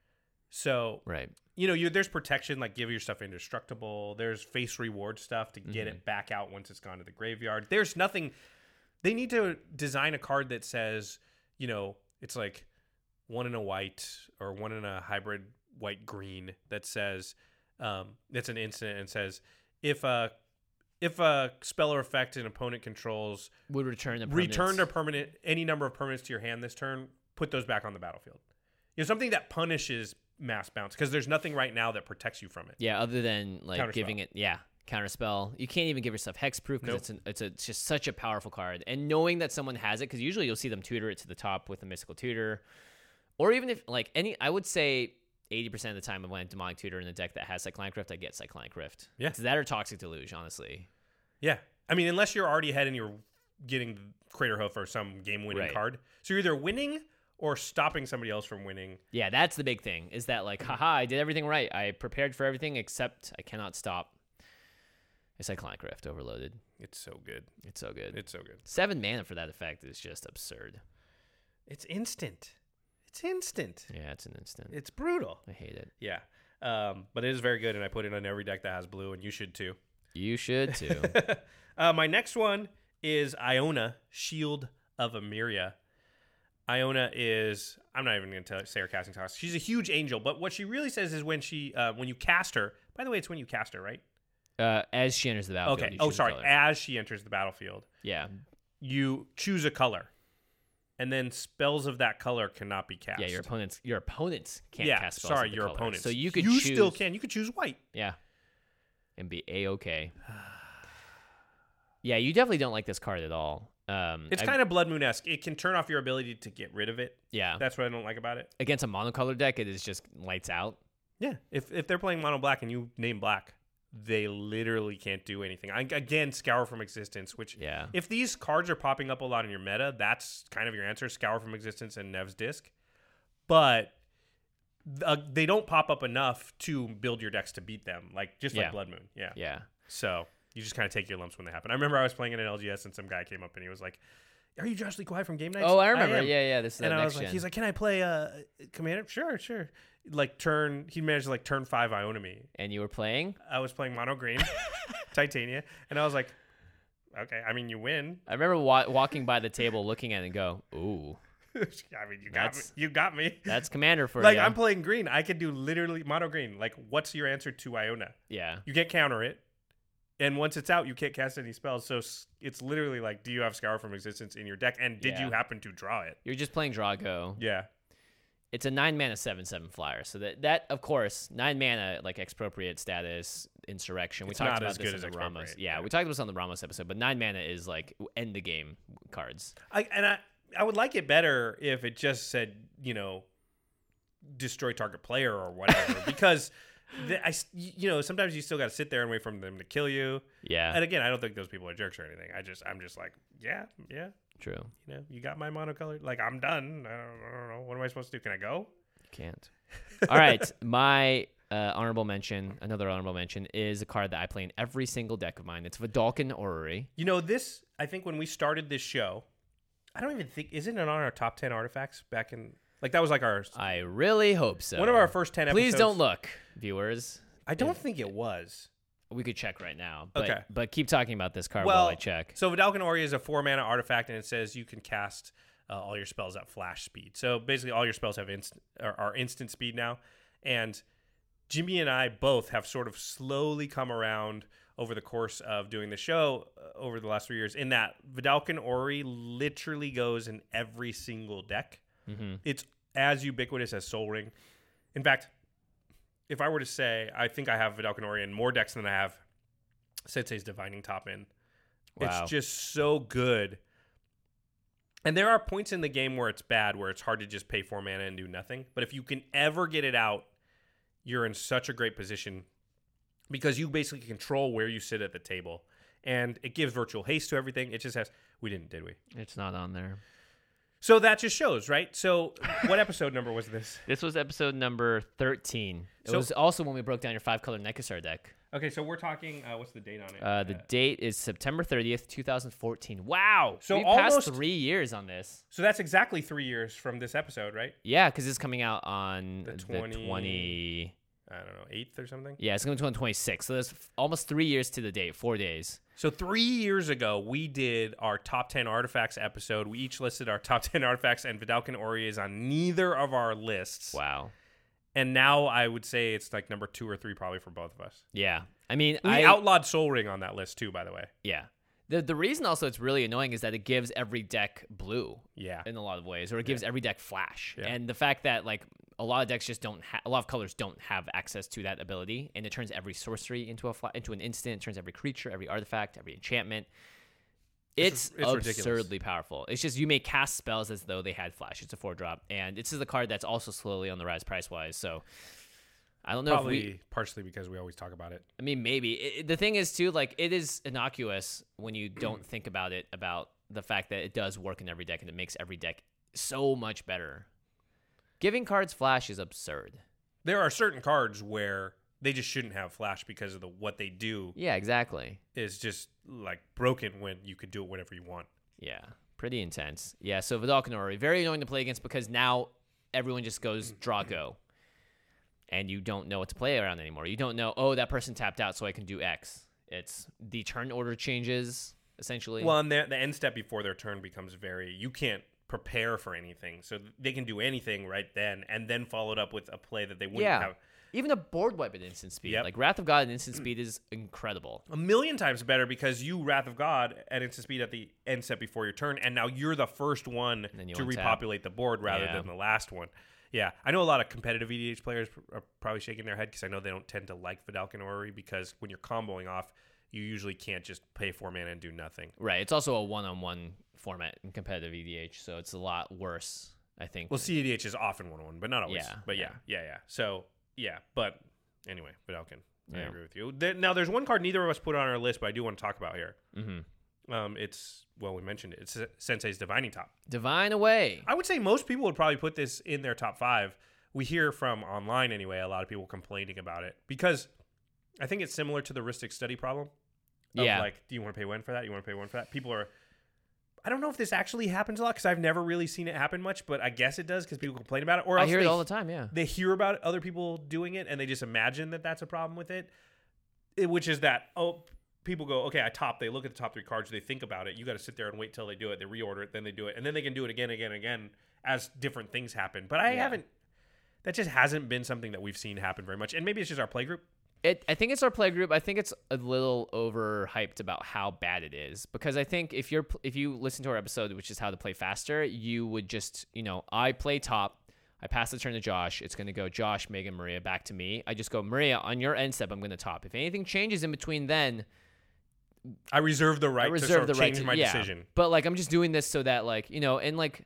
So, Right. you know, you there's protection, like give your stuff indestructible. There's face reward stuff to get Mm-hmm. it back out once it's gone to the graveyard. There's nothing. They need to design a card that says, you know, it's like one in a white or one in a hybrid white green that says, um, it's an instant and says, if a if a spell or effect an opponent controls Would return a return to permanent any number of permanents to your hand this turn, put those back on the battlefield. You know, something that punishes mass bounce because there's nothing right now that protects you from it. Yeah, other than like Counterspell. giving it, yeah, counterspell. You can't even give yourself hexproof because Nope. it's, an, it's, a, it's just such a powerful card. And knowing that someone has it, because usually you'll see them tutor it to the top with a mystical tutor. Or even if, like, any, I would say eighty percent of the time when I demonic tutor in a deck that has Cyclonic Rift, I get Cyclonic Rift. Yeah. It's that or Toxic Deluge, honestly. Yeah. I mean, unless you're already ahead and you're getting Craterhoof or some game-winning Right. card. So you're either winning or stopping somebody else from winning. Yeah, that's the big thing, is that, like, haha, I did everything right. I prepared for everything except I cannot stop a Cyclonic Rift overloaded. It's so good. It's so good. It's so good. Seven mana for that effect is just absurd. It's instant. It's instant. Yeah, it's an instant. It's brutal. I hate it. Yeah. Um, but it is very good, and I put it on every deck that has blue, and you should too. You should too. uh, my next one is Iona, Shield of Emeria. Iona is, I'm not even going to say her casting cost. She's a huge angel, but what she really says is when she, uh, when you cast her, by the way, it's when you cast her, right? uh, as she enters the battlefield. Okay. you Oh, choose a sorry. color. As she enters the battlefield, Yeah. you choose a color, and then spells of that color cannot be cast. Yeah, your opponents your opponents can't yeah, cast spells. sorry, of the your color. opponents. So you could you choose, still can. You could choose white. Yeah. And be A-okay. Yeah, you definitely don't like this card at all. Um It's I- kind of Blood Moon-esque. It can turn off your ability to get rid of it. yeah. That's what I don't like about it. Against a monocolor deck, it is just lights out. Yeah, if if they're playing mono black and you name black, they literally can't do anything. I, again, Scour from Existence, which Yeah. if these cards are popping up a lot in your meta, that's kind of your answer: Scour from Existence and Nev's Disc. But uh, they don't pop up enough to build your decks to beat them, like just Yeah. like Blood Moon. Yeah. Yeah. So you just kind of take your lumps when they happen. I remember I was playing in an L G S and some guy came up and he was like, "Are you Josh Lee Kwai from Game Nights?" Oh, I remember. am. yeah, yeah. This is And that I next was like, gen. he's like, "Can I play uh, Commander?" Sure, sure. Like turn, he managed to like turn five Iona me. and you were playing? I was playing mono green, Titania, and I was like, "Okay, I mean, you win." I remember wa- walking by the table, looking at it and go, "Ooh, I mean, you got me. That's- You got me. that's Commander for Like you." I'm playing green. I could do literally mono green. Like, what's your answer to Iona? yeah. You can't counter it, and once it's out, you can't cast any spells. So s- it's literally like, do you have Scour from Existence in your deck, and did Yeah. you happen to draw it? You're just playing Drago. Yeah. It's a nine mana seven seven flyer. So that that of course nine mana like expropriate status insurrection. We It's talked not about as this good in as the Ramos. Expropriate, Yeah, yeah. we talked about this on the Ramos episode. But nine mana is like end the game cards. I and I I would like it better if it just said, you know, destroy target player or whatever because the, I, you know, sometimes you still got to sit there and wait for them to kill you. Yeah. And again, I don't think those people are jerks or anything. I just, I'm just like, yeah, yeah. True. You know, you got my monocolored. Like, I'm done. I don't, I don't know. What am I supposed to do? Can I go? You can't. All right. My uh, honorable mention, another honorable mention, is a card that I play in every single deck of mine. It's Vidalcan Orrery. You know, this, I think when we started this show, I don't even think, isn't it on our top ten artifacts back in, like, that was like our, I really hope so. one of our first ten Please episodes. don't look, viewers. I don't think it was. We could check right now. But, Okay. But keep talking about this card Well, while I check. So Vidalcan Orrery is a four mana artifact, and it says you can cast uh, all your spells at flash speed. So basically, all your spells have inst- are, are instant speed now. And Jimmy and I both have sort of slowly come around over the course of doing the show uh, over the last three years. In that Vidalcan Orrery literally goes in every single deck. Mm-hmm. It's as ubiquitous as Sol Ring. In fact, if I were to say, I think I have Vidalcan Orrery in more decks than I have Sensei's Divining Top in. Wow. It's just so good. And there are points in the game where it's bad, where it's hard to just pay four mana and do nothing. But if you can ever get it out, you're in such a great position because you basically control where you sit at the table. And it gives virtual haste to everything. It just has... We didn't, did we? It's not on there. So that just shows, right? So what episode number was this? This was episode number thirteen. It So- was also when we broke down your five-color Nekasar deck. Okay, so we're talking... Uh, what's the date on it? Uh, the date is September thirtieth, twenty fourteen. Wow. So we passed almost- three years on this. So that's exactly three years from this episode, right? Yeah, because it's coming out on The the, twenty twenty... I don't know, eighth or something? Yeah, it's going to be on twenty-sixth. So there's f- almost three years to the date, four days. So three years ago, we did our top ten artifacts episode. We each listed our top ten artifacts, and Vidalcan Orrery is on neither of our lists. Wow. And now I would say it's like number two or three probably for both of us. Yeah. I mean, We I outlawed Sol Ring on that list too, by the way. Yeah. The the reason also it's really annoying is that it gives every deck blue Yeah. in a lot of ways, or it gives every deck flash. Yeah. And the fact that like a lot of decks just don't have, a lot of colors don't have access to that ability, and it turns every sorcery into a fla- into an instant. It turns every creature, every artifact, every enchantment. It's, It's- it's ridiculous. absurdly powerful. It's just you may cast spells as though they had flash. It's a four drop, and this is a card that's also slowly on the rise price wise. So I don't know Probably if we. partially because we always talk about it. I mean, maybe it, the thing is too, like it is innocuous when you don't think about it, about the fact that it does work in every deck and it makes every deck so much better. Giving cards flash is absurd. There are certain cards where they just shouldn't have flash because of the what they do Yeah, exactly. is just like broken when you could do it whenever you want. Yeah, pretty intense. Yeah, so Vidalcan Orrery, very annoying to play against because now everyone just goes draw go. And you don't know what to play around anymore. You don't know, oh, that person tapped out, so I can do X. It's the turn order changes, essentially. Well, and the, the end step before their turn becomes very, you can't prepare for anything. So they can do anything right then and then follow it up with a play that they wouldn't yeah. have. Even a board wipe at instant speed. Yep. Like Wrath of God at instant speed is incredible. A million times better because you Wrath of God at instant speed at the end step before your turn, and now you're the first one then you to untap. repopulate the board rather Yeah. than the last one. Yeah, I know a lot of competitive E D H players are probably shaking their head because I know they don't tend to like Vidalcan Orrery because when you're comboing off, you usually can't just pay four mana and do nothing. Right. It's also a one-on-one format in competitive E D H, so it's a lot worse, I think. Well, C E D H is often one on one, but not always. Yeah, but yeah, yeah, yeah. So yeah, but anyway, Vidalcan, I Yeah. agree with you. There, now, there's one card neither of us put on our list, but I do want to talk about here. mm-hmm. Um, it's well, we mentioned it. It's Sensei's Divining Top. Divine Away. I would say most people would probably put this in their top five. We hear from online anyway, a lot of people complaining about it because I think it's similar to the Ristic study problem. Of Yeah. Like, do you want to pay one for that? You want to pay one for that? People are. I don't know if this actually happens a lot because I've never really seen it happen much, but I guess it does because people complain about it. Or I else hear they, it all the time, yeah. they hear about other people doing it and they just imagine that that's a problem with it, it which is that, oh, people go, okay, I top. They look at the top three cards. They think about it. You got to sit there and wait till they do it. They reorder it. Then they do it. And then they can do it again, again, again as different things happen. But I Yeah. haven't, that just hasn't been something that we've seen happen very much. And maybe it's just our play group. It, I think it's our play group. I think it's a little overhyped about how bad it is because I think if you're if you listen to our episode, which is how to play faster, you would just you know I play top, I pass the turn to Josh. It's going to go Josh, Megan, Maria back to me. I just go Maria on your end step. I'm going to top. If anything changes in between, then I reserve the right I to reserve sort of the right change to my yeah. decision. But like I'm just doing this so that like you know and like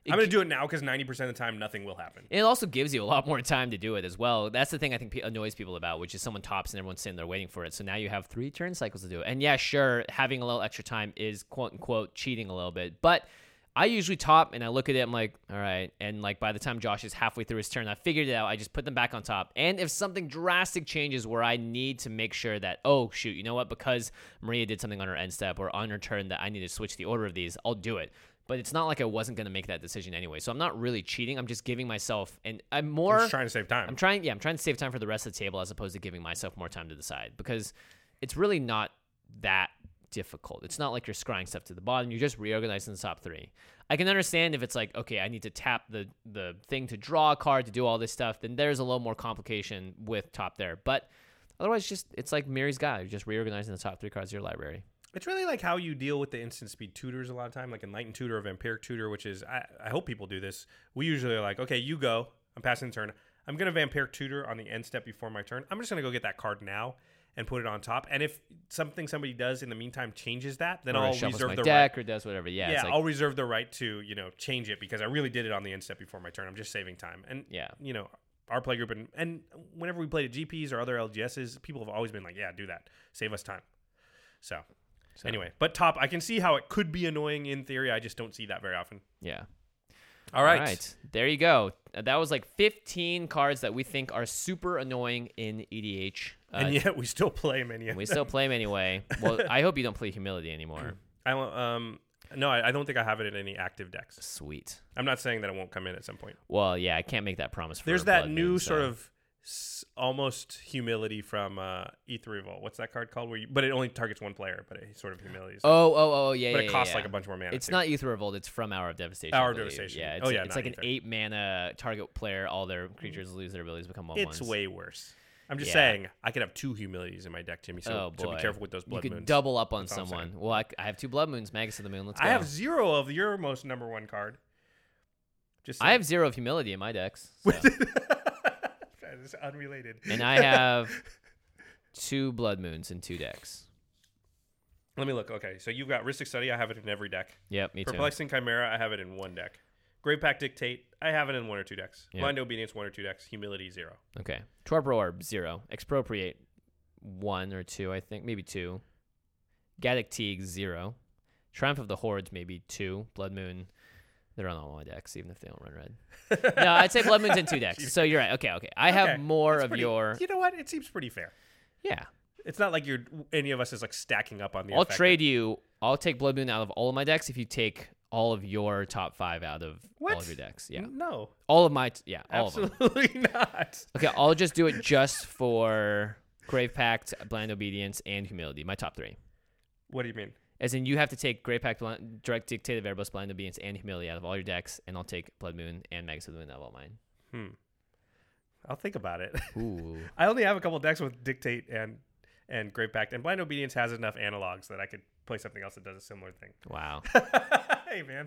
I'm going to do it now because ninety percent of the time, nothing will happen. It also gives you a lot more time to do it as well. That's the thing I think pe- annoys people about, which is someone tops and everyone's sitting there waiting for it. So now you have three turn cycles to do it. And yeah, sure, having a little extra time is quote unquote cheating a little bit. But I usually top and I look at it, I'm like, all right. And like by the time Josh is halfway through his turn, I figured it out. I just put them back on top. And if something drastic changes where I need to make sure that, oh, shoot, you know what? Because Maria did something on her end step or on her turn that I need to switch the order of these, I'll do it. But it's not like I wasn't going to make that decision anyway. So I'm not really cheating. I'm just giving myself, and I'm more. I'm just trying to save time. I'm trying, yeah, I'm trying to save time for the rest of the table as opposed to giving myself more time to decide because it's really not that difficult. It's not like you're scrying stuff to the bottom. You're just reorganizing the top three. I can understand if it's like, okay, I need to tap the, the thing to draw a card to do all this stuff. Then there's a little more complication with top there. But otherwise, just it's like Mary's Guide. You're just reorganizing the top three cards of your library. It's really like how you deal with the instant speed tutors a lot of time, like Enlightened Tutor or Vampiric Tutor, which is, I, I hope people do this. We usually are like, okay, you go. I'm passing the turn. I'm going to Vampiric Tutor on the end step before my turn. I'm just going to go get that card now and put it on top. And if something somebody does in the meantime changes that, then or I'll reserve my the deck right. or does whatever. Yeah, yeah it's like, I'll reserve the right to, you know, change it because I really did it on the end step before my turn. I'm just saving time. And, yeah. you know, our play group, and, and whenever we played at G Ps or other L G Ss, people have always been like, yeah, do that. Save us time. So... So. Anyway, but top, I can see how it could be annoying in theory. I just don't see that very often. Yeah. All right. All right. There you go. Uh, that was like fifteen cards that we think are super annoying in E D H. Uh, and yet we still play many of We them. still play them anyway. Well, I hope you don't play Humility anymore. I don't, um, no, I, I don't think I have it in any active decks. Sweet. I'm not saying that it won't come in at some point. Well, yeah, I can't make that promise for There's that Blood new Moon, sort so. of s- almost humility from uh, E three Revolt. What's that card called? Where you, but it only targets one player, but it sort of humility. So. Oh, oh, oh, yeah, But yeah, it costs yeah. like a bunch more mana. It's too. not Ether Revolt. It's from Hour of Devastation. Hour I of believe. Devastation. Yeah, it's, Oh, yeah, it's not like an Ether. eight mana target player. All their creatures lose their abilities, become one It's ones. way worse. I'm just Yeah. saying I could have two humilities in my deck, Timmy. So, Oh, so boy. be careful with those blood You could moons. double up on That's all I'm someone. saying. Well, I, I have two Blood Moons, Magus of the Moon. Let's go. I have zero of your most number one card. Just I have zero of Humility in my decks. So. It's unrelated. And I have two Blood Moons in two decks. Let me look. Okay, so you've got Rhystic Study. I have it in every deck. Yep, me too. Perplexing Chimera. I have it in one deck. Gravepack Dictate. I have it in one or two decks. Yep. Blind Obedience, one or two decks. Humility, zero. Okay. Torpor Orb, zero. Expropriate, one or two, I think. Maybe two. Gaddock Teague, zero. Triumph of the Hordes, maybe two. Blood Moon, they're on all my decks, even if they don't run red. No, I'd say Blood Moon's in two decks. So you're right. Okay, okay. I have Okay, more that's of pretty- your... You know what? It seems pretty fair. Yeah. It's not like you're any of us is like stacking up on the I'll effect. trade you... I'll take Blood Moon out of all of my decks if you take all of your top five out of What? all of your decks. Yeah. No. All of my... T- yeah, all of them. Absolutely not. Okay, I'll just do it just for Grave Pact, Blind Obedience, and Humility. My top three. What do you mean? As in, you have to take Grave Pact, Blind, Direct Dictative Erebos, Blind Obedience, and Humility out of all your decks, and I'll take Blood Moon and Magus of the Moon out of all mine. Hmm. I'll think about it. Ooh. I only have a couple decks with Dictate and and Great Pact, and Blind Obedience has enough analogs that I could play something else that does a similar thing. Wow. Hey, man.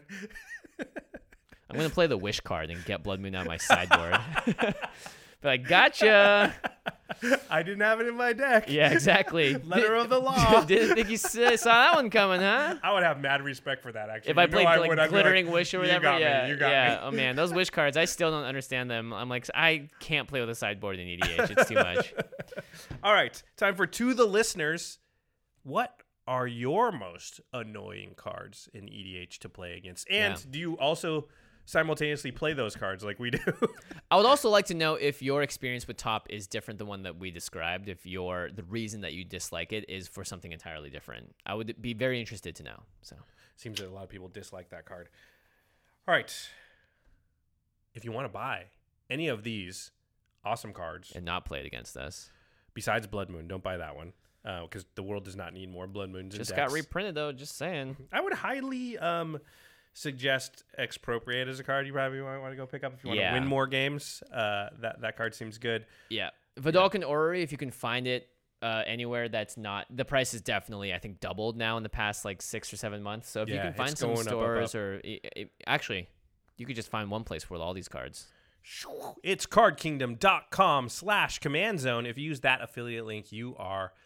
I'm going to play the Wish card and get Blood Moon out of my sideboard. But I gotcha. I didn't have it in my deck. Yeah, exactly. Letter of the law. Didn't think you s- saw that one coming, huh? I would have mad respect for that, actually. If I You know played like would. I'd be Glittering like, Wish or "You whatever, got me, yeah, you got yeah. me." Oh man, those Wish cards, I still don't understand them. I'm like, I can't play with a sideboard in E D H. It's too much. All right, time for To the Listeners. What are your most annoying cards in E D H to play against? And Yeah. do you also simultaneously play those cards like we do? I would also like to know if your experience with Top is different than one that we described. If your the reason that you dislike it is for something entirely different, I would be very interested to know. So Seems that a lot of people dislike that card. All right. If you want to buy any of these awesome cards, and not play it against us. besides Blood Moon, don't buy that one because uh, the world does not need more Blood Moons. Just in got decks. reprinted though. Just saying. I would highly um, suggest Expropriate as a card you probably want, want to go pick up if you want Yeah. to win more games. Uh, that that card seems good. Yeah, Vidalcan Orrery, if you can find it uh, anywhere that's not the price is definitely I think doubled now in the past like six or seven months. So if you Yeah, can find it's some going up, up, stores up. or it, it, actually, you could just find one place for all these cards. It's cardkingdom.com slash command zone. If you use that affiliate link, you are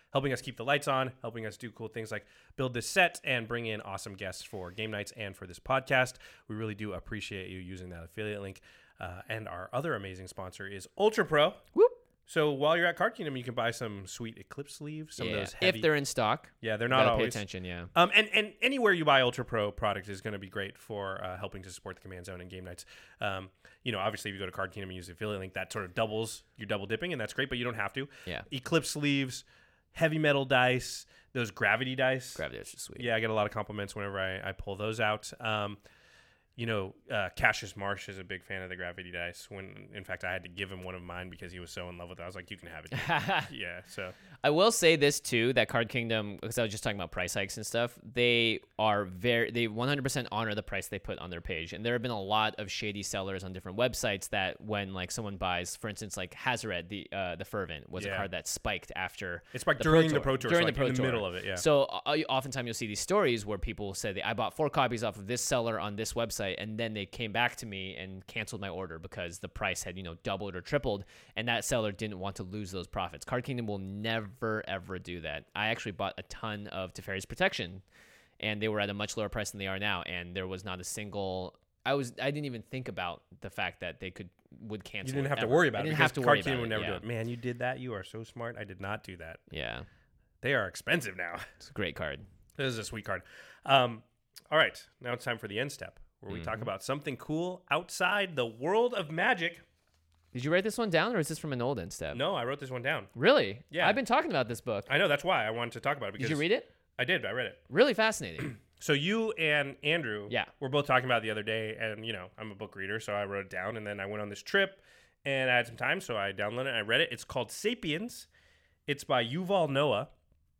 helping us keep the lights on, helping us do cool things like build this set and bring in awesome guests for game nights and for this podcast. We really do appreciate you using that affiliate link. Uh, and our other amazing sponsor is Ultra Pro. Whoop. So while you're at Card Kingdom, you can buy some sweet Eclipse sleeves, some yeah. of those heavy. If they're in stock. Yeah, they're You not gotta always. Pay attention, yeah. Um, and, and anywhere you buy Ultra Pro product is going to be great for uh, helping to support the Command Zone and game nights. Um, you know, obviously, if you go to Card Kingdom and use the affiliate link, that sort of doubles your double dipping, and that's great, but you don't have to. Yeah. Eclipse sleeves, heavy metal dice, those gravity dice. Gravity is just sweet. Yeah, I get a lot of compliments whenever I, I pull those out. Um, you know, uh, Cassius Marsh is a big fan of the gravity dice. When, in fact, I had to give him one of mine because he was so in love with it. I was like, you can have it. Yeah, so. I will say this too, that Card Kingdom, because I was just talking about price hikes and stuff, they are very, they one hundred percent honor the price they put on their page. And there have been a lot of shady sellers on different websites that when like someone buys, for instance, like Hazaret, the uh, the Fervent was Yeah. a card that spiked after. It's like the during Pro the Tour, Pro Tour, during so the like Pro in the Tour. middle of it, yeah. So uh, oftentimes you'll see these stories where people say that I bought four copies off of this seller on this website, and then they came back to me and canceled my order because the price had, you know, doubled or tripled, and that seller didn't want to lose those profits. Card Kingdom will never, ever do that. I actually bought a ton of Teferi's Protection, and they were at a much lower price than they are now, and there was not a single... I was I didn't even think about the fact that they could would cancel. You didn't it have to ever. worry about I it didn't because have to Card worry Kingdom about would never it. do yeah. it. Man, you did that. You are so smart. I did not do that. Yeah, They are expensive now. it's a great card. This is a sweet card. Um, all right, now it's time for the end step, where we Mm-hmm. talk about something cool outside the world of magic. Did you write this one down, or is this from an old end step? No, I wrote this one down. Really? Yeah. I've been talking about this book. I know, that's why I wanted to talk about it. Because Did you read it? I did. I read it. Really fascinating. So you and Andrew Yeah. were both talking about it the other day, and, you know, I'm a book reader, so I wrote it down, and then I went on this trip, and I had some time, so I downloaded it, and I read it. It's called Sapiens. It's by Yuval Noah.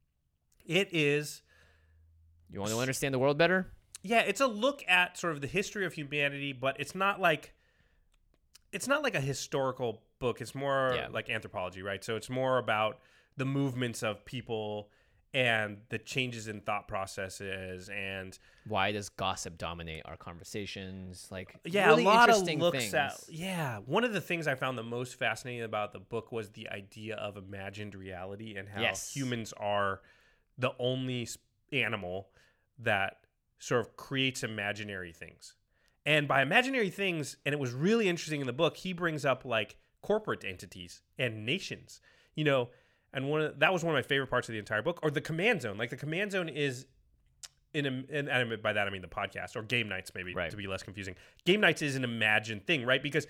It is... You want to understand the world better? Yeah, it's a look at sort of the history of humanity, but it's not like it's not like a historical book. It's more Yeah. like anthropology, right? So it's more about the movements of people and the changes in thought processes and Why does gossip dominate our conversations? Like, yeah, really a lot of interesting looks things. at yeah. One of the things I found the most fascinating about the book was the idea of imagined reality and how Yes. humans are the only s- animal that sort of creates imaginary things. And by imaginary things, and it was really interesting in the book, he brings up like corporate entities and nations, you know, and one of, that was one of my favorite parts of the entire book. Or the Command Zone. Like the Command Zone is in a, and I mean, by that I mean the podcast or game nights, maybe Right. to be less confusing. Game nights is an imagined thing, right? Because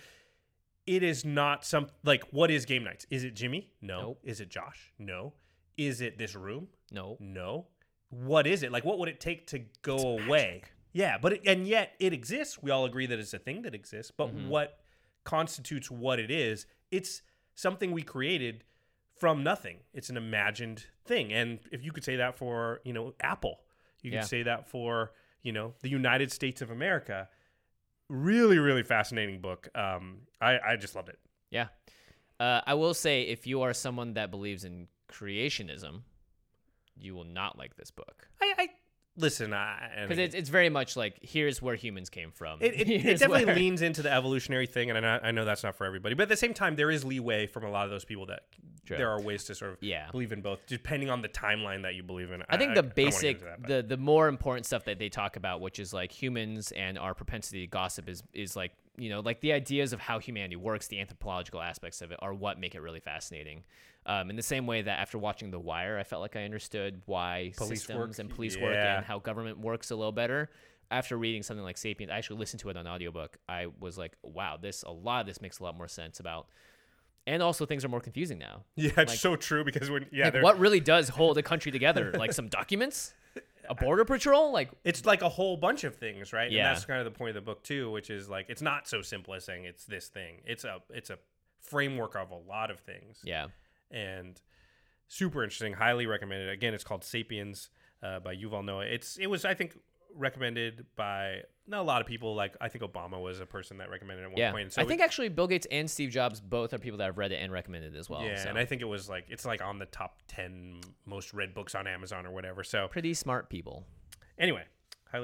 it is not some like what is game nights? Is it Jimmy? No. Nope. Is it Josh? No. Is it this room? No. No. What is it? Like what would it take to go away? Yeah, but it, and yet it exists. We all agree that it's a thing that exists, but Mhm. what constitutes what it is? It's something we created from nothing. It's an imagined thing. And if you could say that for, you know, Apple, you could Yeah. say that for, you know, the United States of America. Really, really fascinating book. Um, I, I just loved it. Yeah. Uh, I will say, if you are someone that believes in creationism, you will not like this book. I, I listen, I, and Because it's, it's very much like, here's where humans came from. It, it, it Here's definitely where- leans into the evolutionary thing, and I know, I know that's not for everybody. But at the same time, there is leeway from a lot of those people that True. there are ways to sort of Yeah. believe in both, depending on the timeline that you believe in. I think I, the I don't wanna get basic, into that, but- the the more important stuff that they talk about, which is like humans and our propensity to gossip, is is like, you know, like the ideas of how humanity works, the anthropological aspects of it, are what make it really fascinating. Um, in the same way that after watching The Wire, I felt like I understood why Police systems work, and police work yeah. and how government works a little better. After reading something like Sapiens, I actually listened to it on audiobook. I was like, wow, this a lot of this makes a lot more sense about. And also, things are more confusing now. yeah, it's like- so true because when yeah, Like, they're- what really does hold a country together? Like some documents, a border patrol, like. it's like a whole bunch of things, right? Yeah. And that's kind of the point of the book too, which is like it's not so simple as saying it's this thing. It's a it's a framework of a lot of things. Yeah. And super interesting. Highly recommended. Again, it's called Sapiens uh, by Yuval Noah. It's it was I think recommended by not a lot of people. Like I think Obama was a person that recommended it at one Yeah, point. And so I think actually Bill Gates and Steve Jobs both are people that have read it and recommended it as well. yeah, so. and I think it was like it's like on the top ten most read books on Amazon or whatever. So Pretty smart people. anyway, highly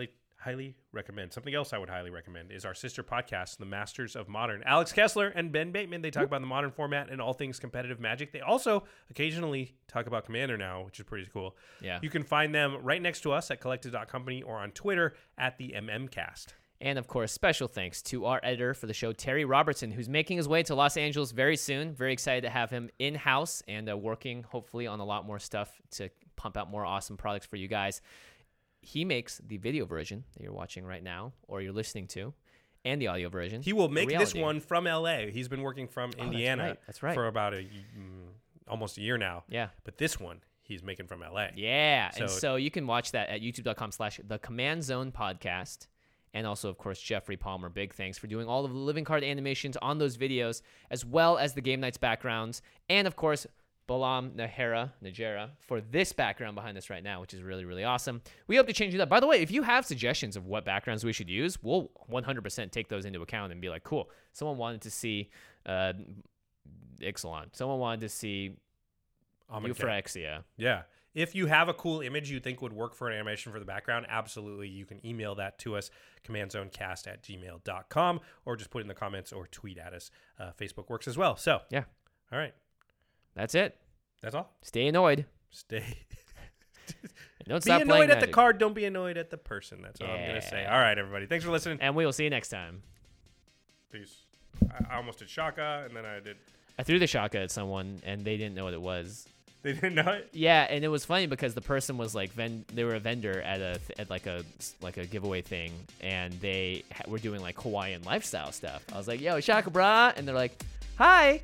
highly recommend. Something else I would highly recommend is our sister podcast, The Masters of Modern. Alex Kessler and Ben Bateman, they talk Whoop. about the modern format and all things competitive Magic. They also occasionally talk about Commander now, which is pretty cool. Yeah. You can find them right next to us at collected dot company or on Twitter at the M M Cast. And, of course, special thanks to our editor for the show, Terry Robertson, who's making his way to Los Angeles very soon. Very excited to have him in-house and uh, working, hopefully, on a lot more stuff to pump out more awesome products for you guys. He makes the video version that you're watching right now or you're listening to and the audio version. He will make this one from L A. He's been working from oh, Indiana that's right. That's right. for about a mm, almost a year now. Yeah. But this one, he's making from L A. Yeah. So, and so you can watch that at youtube.com slash the Command Zone podcast. And also, of course, Jeffrey Palmer, big thanks for doing all of the living card animations on those videos, as well as the Game Nights backgrounds. And, of course, Balam Nahara, Najera for this background behind us right now, which is really, really awesome. We hope to change it up. By the way, if you have suggestions of what backgrounds we should use, we'll one hundred percent take those into account and be like, cool. Someone wanted to see uh, Ixalan. Someone wanted to see Euphorexia. Yeah. If you have a cool image you think would work for an animation for the background, absolutely. You can email that to us, commandzonecast at gmail dot com, or just put it in the comments or tweet at us. Uh, Facebook works as well. So, yeah. All right. That's it. That's all. Stay annoyed. Stay. Don't be stop annoyed at Magic. the card. Don't be annoyed at the person. That's all yeah. I'm going to say. All right, everybody. Thanks for listening. And we will see you next time. Peace. I, I almost did Shaka, and then I did... I threw the Shaka at someone, and they didn't know what it was. They didn't know it? Yeah, and it was funny because the person was like, ven- they were a vendor at a at like a like a giveaway thing, and they ha- were doing like Hawaiian lifestyle stuff. I was like, "Yo, Shaka bra," and they're like, "Hi."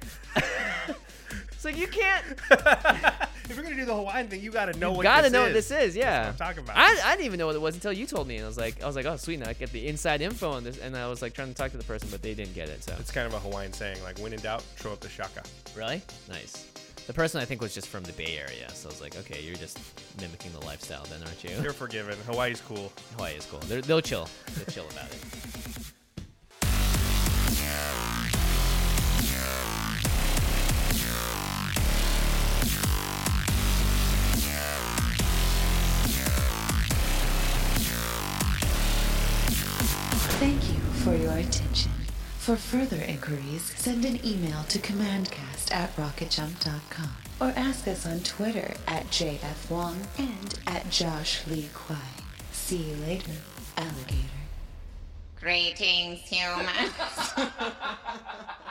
It's like you can't. If you're gonna do the Hawaiian thing, you gotta know you what gotta this know is. what this is. Yeah, That's what I'm talking about. I, I didn't even know what it was until you told me, and I was like, I was like, oh sweet, now I get the inside info on this, and I was like trying to talk to the person, but they didn't get it. So It's kind of a Hawaiian saying, like, when in doubt, throw up the Shaka. really nice. The person I think was just from the Bay Area, so I was like, okay, you're just mimicking the lifestyle, then, aren't you? You're forgiven. Hawaii's cool. Hawaii is cool. They're, they'll chill. They'll chill about it. Thank you for your attention. For further inquiries, send an email to commandcast at rocket jump dot com or ask us on Twitter at J F Wong and at Josh Lee Kwai. See you later, alligator. Greetings, humans.